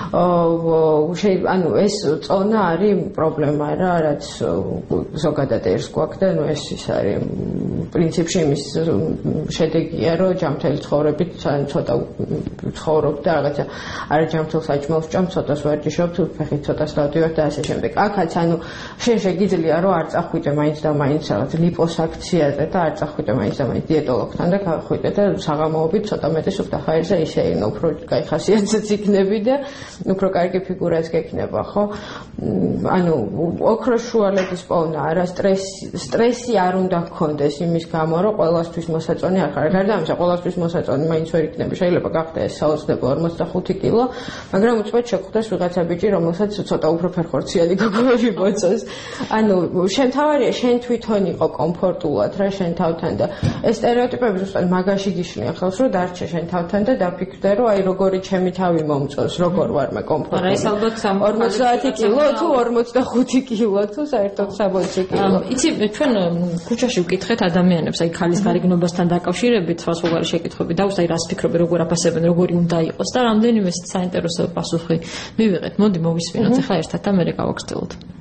ანუ ეს წონა არის პრობლემა რა, რაც ზოგადად ერს გვაქვს და ნუ ეს ის არის პრინციპში იმის შედეგია, რომ ჯამთელი ცხოვრებით ცოტა ცხოვრობ და რაღაცა არა ჯამთელ საჭმელს ჭამ, ცოტას ვარჯიშობ, ფეხით ცოტას დავდივარ და ასე შემდეგ. აქაც ანუ შენ შეგიძლია რომ არ წახვიდე მაინც და მაინც რაღაც ლიპოსაქციაზე და არ წახვიდე მაინც და მაინც დიეტოლოგთან და გახვიდე და საღამოობით ცოტა მეტი სუფთა ხაერზე ისე უფრო კაი ხასიათზეც იქნები და უფრო კარგი ფიგურაც გექნება, ხო? ანუ ოქროს შუალედის პოვნა, არა სტრესი არ უნდა გქონდეს იმის გამო, რომ ყველასთვის მოსაწონი არ ხარ. გარდა ამისა, ყველასთვის მოსაწონი მაინც ვერ იქნება. შეიძლება გახდეს საოცრებო 45 კილო, მაგრამ უცბად შეგხვდეს ვიღაცა ბიჭი, რომელსაც ცოტა უფრო ფერხორციანი გოგოები მოწონს. ანუ შემთავარია შენ თვითონ იყო კომფორტულად რა შენ თავთან და ეს სტერეოტიპები ზუსტად მაგაში გიშლიან ხელს, რომ დარჩე შენ თავთან და დაფიქრდე, რომ აი როგორი ჩემი თავი მომწონს, როგორ ვარ მე კომფორტული. არა, ეს ალბათ 50 კილო თუ 45 კილო თუ საერთოდ 60 კილო. იცი, ჩვენ ქუჩაში ვკითხეთ ადამიანებს, აი ქალის გარიგნობასთან დაკავშირებით, სხვადასხვაგვარი შეკითხვები და უბრალოდ რას ფიქრობენ, როგორ აფასებენ, როგორი უნდა იყოს და რამდენიმე საინტერესო პასუხი მივიღეთ. მოდი მოვისმინოთ ახლა ერთად და მე გავაგრძელოთ.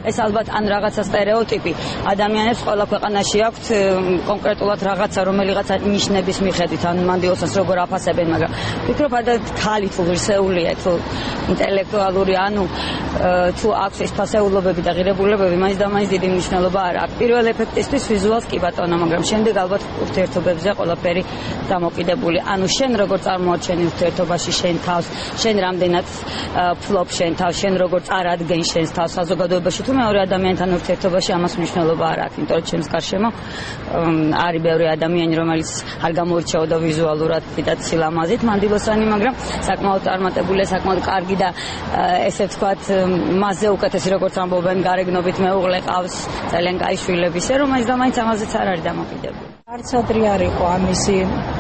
ეს ალბათ ან რაღაცა სტერეოტიპი ადამიანებს ყველა ქვეყანაში აქვთ კონკრეტულად რაღაცა რომელიღაცა ნიშნების მიხედვით ან მანდილოსას როგორ აფასებენ, მაგრამ ვფიქრობ ქალი თუ ღირსეულია, თუ ინტელექტუალური, ანუ თუ აქვს ეს ფასეულობები და ღირებულებები, მაინც და მაინც დიდი მნიშვნელობა არ აქვს. პირველ ეფექტისთვის ვიზუალს კი ბატონო, მაგრამ შემდეგ ალბათ ურთიერთობებზე ყველაფერი დამოკიდებული. ანუ შენ როგორ წარმოაჩენი ურთიერთობაში შენ თავს, შენ რამდენად ფლობ შენ თავს, შენ როგორ წარადგენ შენს თავს საზოგადოებაში, თუ მეორე ადამიანთან ურთიერთობაში ამას მნიშვნელობა არ აქვს, იმიტომ რომ ჩემს გარშემო არის ბევრი ადამიანი, რომელიც არ გამოირჩეოდა ვიზუალურად კიდაც სილამაზით, მანდილოსანი, მაგრამ საკმაოდ წარმატებულია, საკმაოდ კარგი და ესე ვთქვათ, მასზე უკეთესი როგორც ამბობენ გარეგნობით მეუღლე ყავს, ძალიან კაი შვილები, ისე რომ მაინც და მაინც ამაზეც არ არის დამოკიდებული. არც ადრე არ იყო ამისი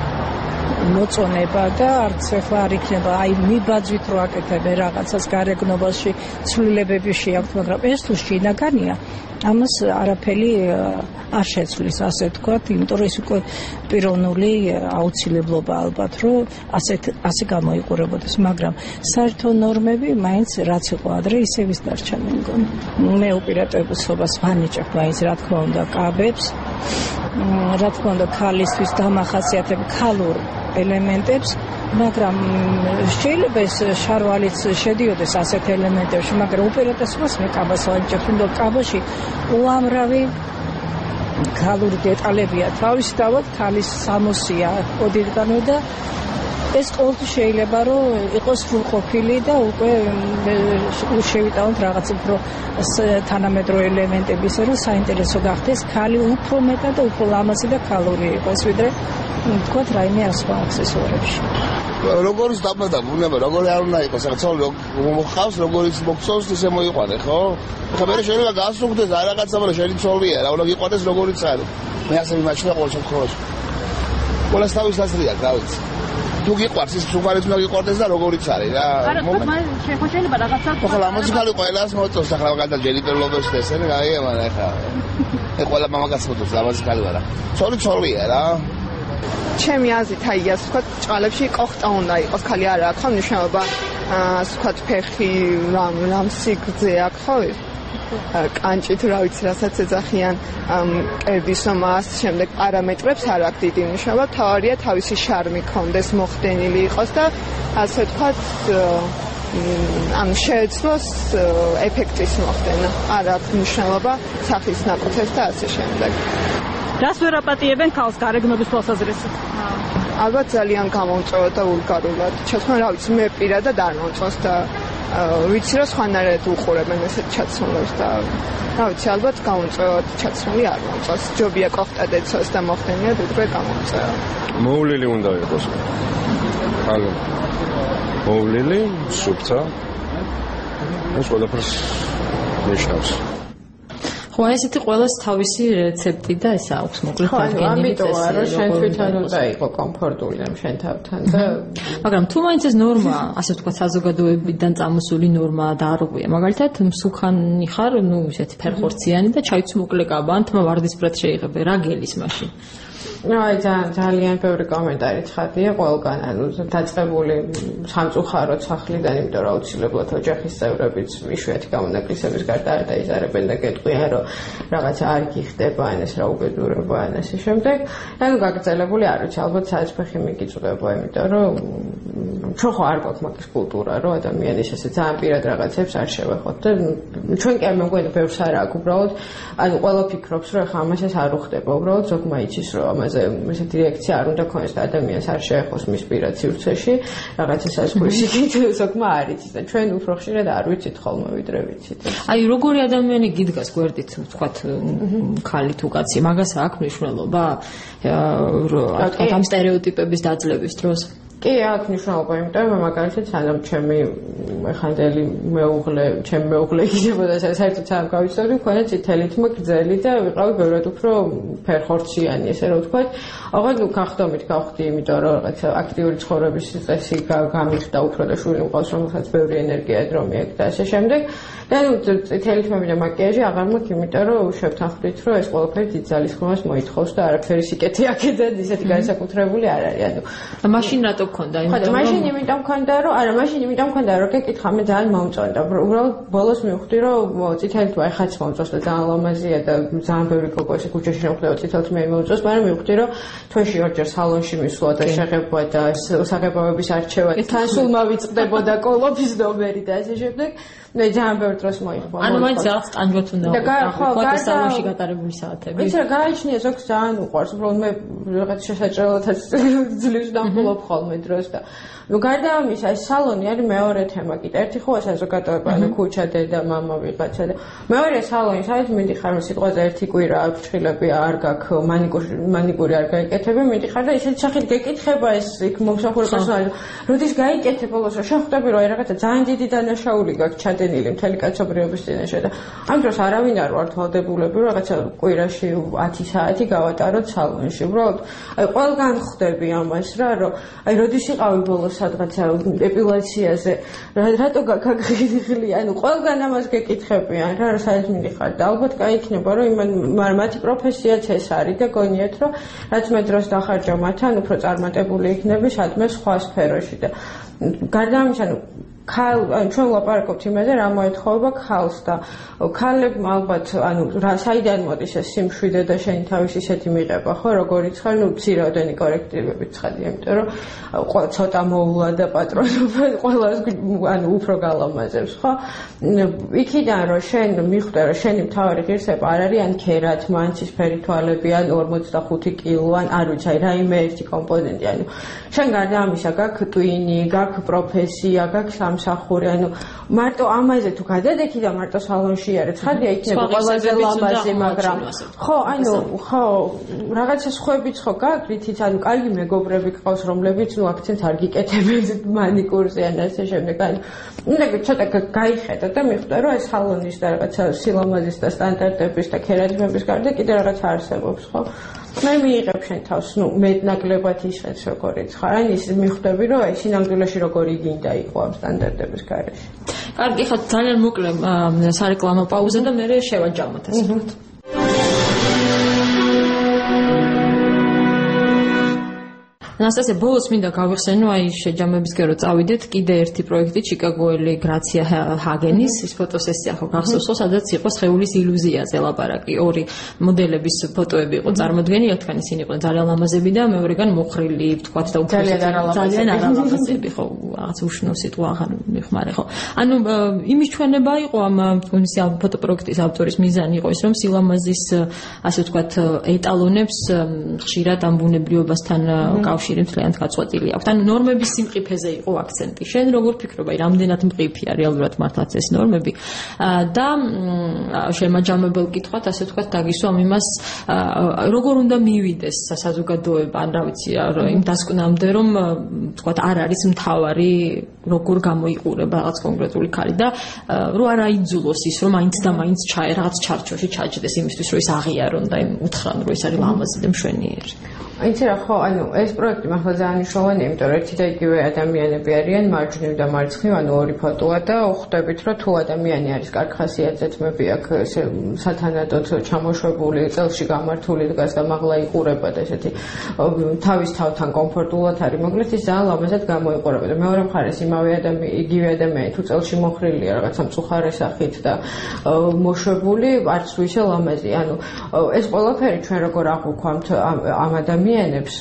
მოწონება და არც ახლა არ იქნება აი მიბაძვით რო აკეთებენ რაღაცას გარეგნობაში ცვლილებები შეაქვთ, მაგრამ ეს თუ შინაგანია, ამას არაფერი არ შეცვლის, ასე ვთქვათ, იმიტომ რომ ეს უკვე პიროვნული აუცილებლობა ალბათ, რომ ასე გამოიყურებოდეს, მაგრამ საერთო ნორმები მაინც რაც იყო ადრე, ისე ვის დარჩა მე მგონი. მე უპირატესობას ვანიჭებ მაინც რა თქმა უნდა კაბებს, რა თქმა უნდა ქალისთვის დამახასიათებ ქალურ ელემენტებს, მაგრამ შეიძლება ეს შარვალიც შედიოდეს ასეთ ელემენტებში, მაგრამ უპირატესობას მე კაბას ვანიჭებ, თუნდაც კაბაში უამრავი ქალური დეტალებია, თავისთავად ქალის სამოსია ოდითგანვე და ეს ყოველთვის შეიძლება რომ იყოს სრულყოფილი და უკვე შევიტანოთ რაღაც უფრო თანამედროვე ელემენტები, ისე რომ საინტერესო გახდეს ქალი უფრო მეტად და უფრო ლამაზი და ქალური იყოს, ვიდრე თქვათ რაიმე სხვა აქსესუარებში. როგორც დაბადა ბუნება, როგორი არ უნდა იყოს, რა ცოლი მოხავს, როგორიც მოგწონს, ისე მოიყვანე, ხო? ხა მე შეიძლება გასუხდეს რა რაღაცა, მაგრამ შენი ცოლია, რა უნდა გიყვანდეს როგორიც არის. მე ასე მიმაჩნია ყოველ შემთხვევაში. ყველას თავის აზრი აქვს, რა ვიცი. თუ გიყვარს ის უყარეთ უნდა გიყვარდეს და როგორიც არის რა. არა, შეიძლება რაღაცა. ხო, ამას ხალი ყველას მოწონს, ახლა მაგალითად ჯენიფერლობებს ესენი, რაია, მაგრამ ახლა ე ყველა მამაკაც მოწონს, ამას ხალი არა. ცოლია რა. ჩემი აზრით აი ასე ვთქვათ, ჭყალებში ყოხტა უნდა იყოს, ხალი არა აქვს მნიშვნელობა, ასე ვთქვათ, ფეხი რამ სიგრძე აქვს, ხო? კანჭით რა ვიცი რასაც ეძახიან კერდის ომას შემდეგ პარამეტრებს არ აქვს დიდი მნიშვნელობა, თავარია თავისი შარმი ქონდეს, მოხდენილი იყოს და ასე ვთქვათ ანუ შეეძლოს ეფექტის მოხდენა. არ აქვს მნიშვნელობა სახის ნაკუთებს და ასე შემდეგ. რას ვერ აპატიებენ ქალს გარეგნობის თვალსაზრისით? ალბათ ძალიან გამომწვევად და ვულგარულად. ჩათქმა რა ვიცი, მე პირადად არ მომწონს და ვიცი რომ სხვანაირად უყურებენ ესეთ ჩაცმულებს და რა ვიცი, ალბათ გამომწვევად ჩაცმული არ მომწონს. ჯობია ყოხტა დეცოს და მოხდენიათ უკვე გამომწვევა. მოვლილი უნდა იყოს. ხალ მოვლილი, სუფთა. ეს ყველაფერს ნიშნავს. ხო, ესეთი ყველას თავისი რეცეპტი და ეს აქვს მოკლედ გენერიტეს. ხო, ამიტომ არა, შენ თვითონ უნდა იყო კომფორტული ამ შენ თავთან და მაგრამ თუ მაინც ეს ნორმა, ასე ვთქვათ, საზოგადოებიდან წამოსული ნორმა და არ უყვია. მაგალითად, მსუქანი ხარ, ნუ ესეთი ფერხორციანი და ჩაიც მოკლე კაბა, ან თმა ვარდისფრად შეიღებე, რა გელის მაშინ? აი ძალიან ბევრი კომენტარი ცხადია ყველგან, ანუ დაწყებული სამწუხაროდ სახლიდან, იმიტომ რომ აუცილებლად ოჯახის წევრებიც იშვიათი გამონაკლისების გარდა არ დაიზარებენ და გეტყვიან, რომ რაღაცა არ გიხდება, ან ეს რა უბედურება, ან ასე შემდეგ. ანუ გაგრძელებული არ ვიცი, ალბათ საერთფეხი მიგიწვდება, იმიტომ რომ ჩვენ ხო არ გვაქვს მაგის კულტურა, რომ ადამიანის ესე ძალიან პირად რაღაცებს არ შევეხოთ და ჩვენ კი არ მეგვიყვება ბევრს არ აქვს უბრალოდ, ანუ ყველა ფიქრობს, რომ ახლა ამასაც არ უხდება, უბრალოდ ზოგმა იცის, რომ ამაზე ესეთი რეაქცია არ უნდა ქონდეს და ადამიანს არ შეეხოს მის პირად სივრცეში, რაღაცა საზღვრისით ზოგმა არ იცის და ჩვენ უფრო ხშირად არ ვიცით ხოლმე ვიდრე ვიცით. აი როგორი ადამიანი გიდგას გვერდით, ვთქვათ, ქალი თუ კაცი, მაგას აქვს მნიშვნელობა ამ სტერეოტიპების დაძლევის დროს? კი, აქვს მნიშვნელობა, იმიტომ რომ მაგალითად სანამ ჩემი ეხანდელი ჩემი მეუღლე იქნებოდა საერთოდ სანამ გავიცნობდი, მქონდა წითელი თმა გრძელი და ვიყავი ბევრად უფრო ფერხორციანი, ესე რომ ვთქვათ. აღარ გახდომით გავხდი, იმიტომ რომ რაღაცა აქტიური ცხოვრების წესი გამიხდა უფრო და შვილი მყავს, რომელსაც ბევრი ენერგია ედრომია და ასე შემდეგ. და წითელი თმები და მაკიაჟი აღარ მაქვს, იმიტომ რომ შევთანხმდით, რომ ეს ყველაფერი დიდ ძალისხმევას მოითხოვს და არაფერი სიკეთე აქედან ისეთი განსაკუთრებული არ არის. ანუ მაშინ რატო გქონდა? ხო, მაშინ იმიტომ მქონდა, რომ არა, მაშინ იმიტომ მქონდა, რომ გეკითხა, მე ძალიან მომწონდა. უბრალოდ ბოლოს მივხვდი, რომ წითელი თვე ხაც მომწონს და ძალიან ლამაზია და ძალიან ბევრი გოგო ესე ქუჩაში შემხვდება წითელ თვე მომწონს, მაგრამ მივხვდი, რომ თვეში ორჯერ სალონში მისვლა და შეღება და საღებავების არჩევა თან სულ მავიწყდებოდა კოლოფის ნომერი და ასე შემდეგ. მე ძალიან ბევრ დროს მოიხვა. ანუ მაინც რაღაც ტანჯვაც უნდა ვიყო და სალონში გატარებული საათები. ვიცი რა გააჩნია ზოგს ძალიან უყვარს, უბრალოდ მე რაღაც შესაჭრელადაც ძლივს დამხულობ ხოლმე დროს და ну გარდა ამისა ეს სალონი არის მეორე თემა კიდე ერთი ხო საზოგადოება ანუ ქუჩა დედა მამა ვიღაცა და მეორე სალონი სადაც მიდიხარ სიტყვაზე ერთი კვირა ფრჩხილები არ გაქვს მანიკური არ გაიკეთები მიდიხარ და ისეთი სახით გეკითხება ეს იქ მომსახურე პერსონალი როდის გაიკეთე ბოლოს რომ შეხვდები რომ აი რაღაცა ძალიან დიდი დანაშაული გაქვს ჩადენილი მთელი კაცობრიობის წინაშე და ამ დროს არავინ არ ვართ ვალდებულები რომ რაღაცა კვირაში 10 საათი გავატაროთ სალონში უბრალოდ აი ყველგან ხვდები ამას რა რომ აი როდის იყავი ბოლოს სადღაცა ეპილაციაზე რატო გაგიღლი ანუ ყველგან ამას გეკითხებიან რა სადაც მიდიხარ და ალბათ გაიქნება რომ მათი პროფესიაც ეს არის და გონიათ რომ რაც მე დროს დახარჯა მათთან უფრო წარმატებული იქნები სადმე სხვა სფეროში და გარდა ამისა ჩვენ ვლაპარაკობთ იმაზე რა მოეთხოვება ქალს და ქალებმა ალბათ ანუ რა საიდან მოდის ეს სიმშვიდე და შენი თავის ისეთი მიღება ხო როგორიც ხარ ნუ ცირაოდენი კორექტივები ცხადია იმიტომ რომ ცოტა მოულა და პატრონობა ყველას ანუ უფრო გალამაზებს ხო იქიდან რომ შენ მიხვდე რომ შენი მთავარი ღირსება არ არის ან ქერათ მანცისფერი თვალები ან 45 კილო ან არ ვიცი აი რაიმე ერთი კომპონენტი ანუ შენ გარდა ამისა გაქვს ტვინი გაქვს პროფესია გაქვს სამსახური ანუ მარტო ამაზე თუ გადადექი და მარტო სალონში არის ცხადია იქნება ყველაზე ლამაზი მაგრამ ხო ანუ ხო რაღაცა სხვებიც ხო გაქვს რითიც ანუ კარგი მეგობრები გყავს რომლებიც ნუ აქცენტს არ გიკეთებენ მანიკურზე ან ასე შემდეგ ანუ უნდა ცოტა გაიხედა და მიხვდა რომ ეს სალონის და რაღაცა სილამაზის და სტანდარტების და ქერაძმების გარდა კიდე რაღაცა არსებობს ხო მე მიიღებ შენ თავს, ნუ მეტნაკლებად ისეც როგორიც ხარ, ან ის მიხვდები, რომ აი სინამდვილეში როგორი გინდა იყო ამ სტანდარტების გარეშე. კარგი, ხა ძალიან მოკლე სარეკლამო პაუზა და მე შევაჯამოთ ასე ვთქვათ. Ანასტასია, ბოლოს მინდა გავიხსენო, აი შეჯამებისკენ რომ წავიდეთ, კიდე ერთი პროექტი ჩიკაგოელი გრაცია ჰაგენის, ის ფოტოსესია ხო გახსოვს, სადაც იყო სხეულის ილუზიაზე ლაპარაკი, ორი მოდელების ფოტოები იყო წარმოდგენილი, ერთგან ისინი იყვნენ ძალიან ლამაზები და მეორეგან მოხრილი, ვთქვათ და უფრო ძალიან არალამაზები, ხო, რაღაც უშნო სიტყვა აღარ მიხმარე, ხო. ანუ იმის ჩვენება იყო ამ თუნდაც ამ ფოტოპროექტის ავტორის მიზანი იყო ის, რომ სილამაზის ასე ვთქვათ ეტალონებს ხშირად ამ ბუნებრივობასთან კავშირით გაწყვეტილი აქვს. ანუ ნორმების სიმყიფეზე იყო აქცენტი. შენ როგორ ფიქრობ, აი რამდენად მყიფია რეალურად მართლაც ეს ნორმები და შემაჯამებელ კითხვათ, ასე ვთქვათ, დაგისვა იმას, როგორ უნდა მივიდეს საზოგადოება, ან რა ვიცი, იმ დასკვნამდე, რომ ვთქვათ, არ არის მთავარი, როგორ გამოიყურება რაღაც კონკრეტული ქალი და რო არ აიძულოს ის, რომ მაინც და მაინც რაღაც ჩარჩოში ჩაჯდეს იმისთვის, რომ ის აღიარონ და უთხრან, რომ ეს არის ლამაზი და მშვენიერი. იცი რა ხო, ანუ ეს პროექტი მართლა ძალიან მნიშვნელოვანია, იმიტომ რომ ერთი და იგივე ადამიანები არიან, მარჯვნივ და მარცხნივ, ანუ ორი ფოტოა და ხვდებით, რომ თუ ადამიანი არის კარგ ხასიათზეთმები აქვს, ესე სათანადოდ ჩამოშვებული, წელში გამართული დგას და მაღლა იყურება და ესეთი თავის თავთან კომფორტულად არის, მოკლედ ის ძალიან ლამაზად გამოიყურება და მეორე მხარეს იმავე იგივე ადამიანი თუ წელში მოხრილია რაღაცა მწუხარე სახით და მოშვებული, არც თუ ისე ლამაზი, ანუ ეს ყველაფერი ჩვენ როგორ აღვქვამთ ამ ადამიანებს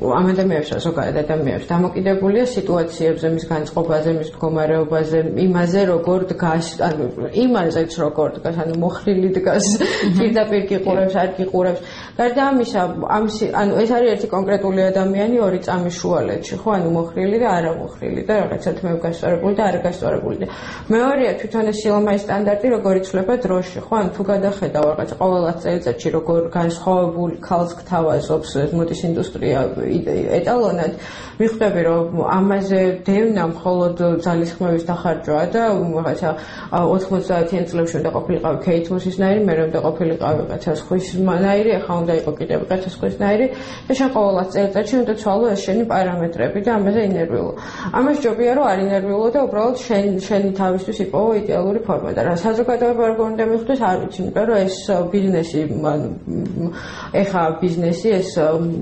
ზოგადად ადამიანებს დამოკიდებულია სიტუაციებზე, მის განწყობაზე, მის მდგომარეობაზე, იმაზე როგორ დგას, ანუ იმაზეც როგორ დგას, ანუ მოხრილი დგას, პირდაპირ გიყურებს, არ გიყურებს. გარდა ამისა, ანუ ეს არის ერთი კონკრეტული ადამიანი ორი წამის შუალედში, ხო, ანუ მოხრილი და არამოხრილი და რაღაცა თმევ გასწორებული და არაგასწორებული. მეორეა თვითონ ეს სილამაზის სტანდარტი როგორ იცვლება დროში, ხო, ანუ თუ გადახედავ რაღაცა ყოველ წელიწადში როგორ განსხვავებული ქალს გთავაზობს მოდის ინდუსტრია ეტალონად მიხვდები რომ ამაზე დევნა მხოლოდ ძალისხმევის დახარჯვაა და რაღაცა 90-იან წლებში უნდა ყოფილიყავი ქეით მოსისნაირი, მე რომ ყოფილიყავი რაღაცა სხვისნაირი, ახლა უნდა იყო კიდევ რაღაცა სხვისნაირი და შენ ყოველ წელიწადში უნდა ცვალო ეს შენი პარამეტრები და ამაზე ინერვიულო. ამას ჯობია რომ არ ინერვიულო და უბრალოდ შენი თავისთვის იპოვო იდეალური ფორმა და რა საზოგადოება როგორ უნდა მიხვდეს არ ვიცი, იმიტომ რომ ეს ბიზნესი ეხა ბიზნესი ეს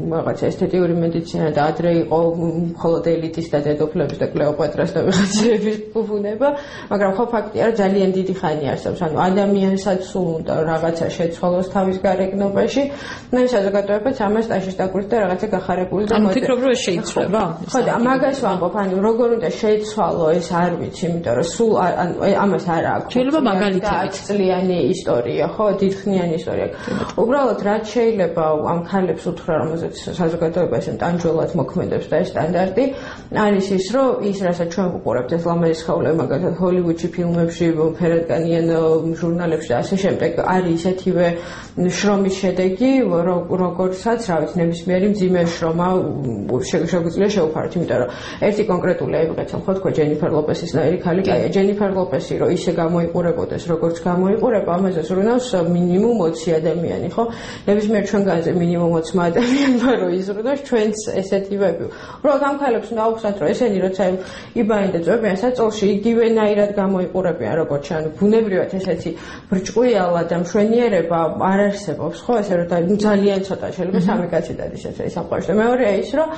რაღაცა ესთეტიური მედიცინა და ადრე იყო მხოლოდ ელიტის და დედოფლების და კლეოპატრას და ვიღაცების ფუფუნება, მაგრამ ხო ფაქტია, რომ ძალიან დიდი ხანი არსებობს. ანუ ადამიანსაც სულ უნდა რაღაცა შეცვალოს თავის გარეგნობაში. მე საზოგადოებაც ამას ტაშის დაკვირთ და რაღაცა გახარებული და ფიქრობ, რომ ეს შეიცვალა? ხო, და მაგას ვამბობ, ანუ როგორ უნდა შეიცვალო, ეს არ ვიცი, იმიტომ რომ სულ ამას არ აქვს. შეიძლება მაგალითად წლიანი ისტორია, ხო, დიდხნიანი ისტორია. უბრალოდ რაც შეიძლება ამ ქალებს უთხრა, რომელზეც საზოგადოება ესე ტანჯველად მოქმედებს და ეს სტანდარტი არის ის, რომ ის რასაც ჩვენ ვუყურებთ ეს ლამაზი სხეულები, მაგალითად ჰოლივუდში ფილმებში, ფერადკანიან ჟურნალებში და ასე შემდეგ, არის ისეთივე შრომის შედეგი, როგორცაც, რა ვიცი, ნებისმიერი მძიმე შრომა შეგვიძლია შევფაროთ, იმიტომ რომ ერთი კონკრეტული აიღეცამ, ხო თქვა ჯენიფერ ლოპესის და ერი ქალი, კაია, ჯენიფერ ლოპესი, რომ ისე გამოიყურებოდეს, როგორც გამოიყურება, ამაზე სურნავს მინიმუმ 20 ადამიანი, ხო? ნებისმიერ ჩვენგანზე მინიმუმ 20 ადამიანმა რო იზრუნოს, ჩვენც ესეთივები. უბრალოდ ამ ქალებს უნდა აუხსნათ, რომ ესენი როცა იბაენ და წვებიან საწოლში, იგივენაირად გამოიყურებიან, როგორც ანუ ბუნებრივად ესეთი ბრჭყვიალა და მშვენიერება არ არსებობს, ხო? ესე რომ ძალიან ცოტა შეიძლება სამი კაცი დადის ესე სამყაროში. და მეორეა ის, რომ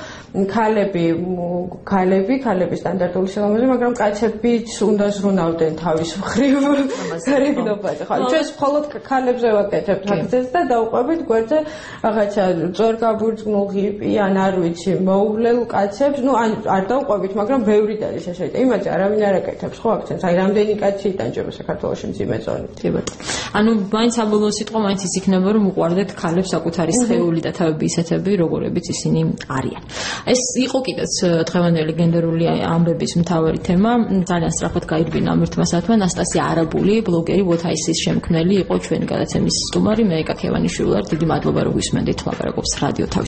ქალები სტანდარტული სილამაზე, მაგრამ კაცებიც უნდა ზრუნავდნენ თავის მხრივ გარეგნობაზე. ხო, ჩვენს მხოლოდ ქალებზე ვაკეთებთ აქცენტს და დავყვებით გვერდზე რაღაცა წორგაბურწმულ ღიპი ან არ ვიცი, მოუვლელ კაცებს, ну არ დავყვებით, მაგრამ ბევრი დადის ესე და იმაზე არავინ არ აკეთებს, ხო აქცენტს. აი რამდენი კაცი იტანჯება საქართველოში მძიმე წონით. კი ბატონო. ანუ მაინც საბოლოო სიტყვა მაინც ის იქნება, რომ უყვარდეთ ქალებს საკუთარი სხეული და თავები ისეთები, როგორებიც ისინი არიან. ეს იყო კიდეც დღევანდელი გენდერული ამბების მთავარი თემა. ძალიან სწრაფად გაირბინა ამ ერთმა საათმა. ნასტასია არაბული, ბლოგერი, ვოთაისის შემქმნელი იყო ჩვენი გადაცემის სტუმარი. მე ეკა ქევანიშვილი ვარ. დიდი მადლობა რომ გვისმენდით, ლაპარაკობს რადიო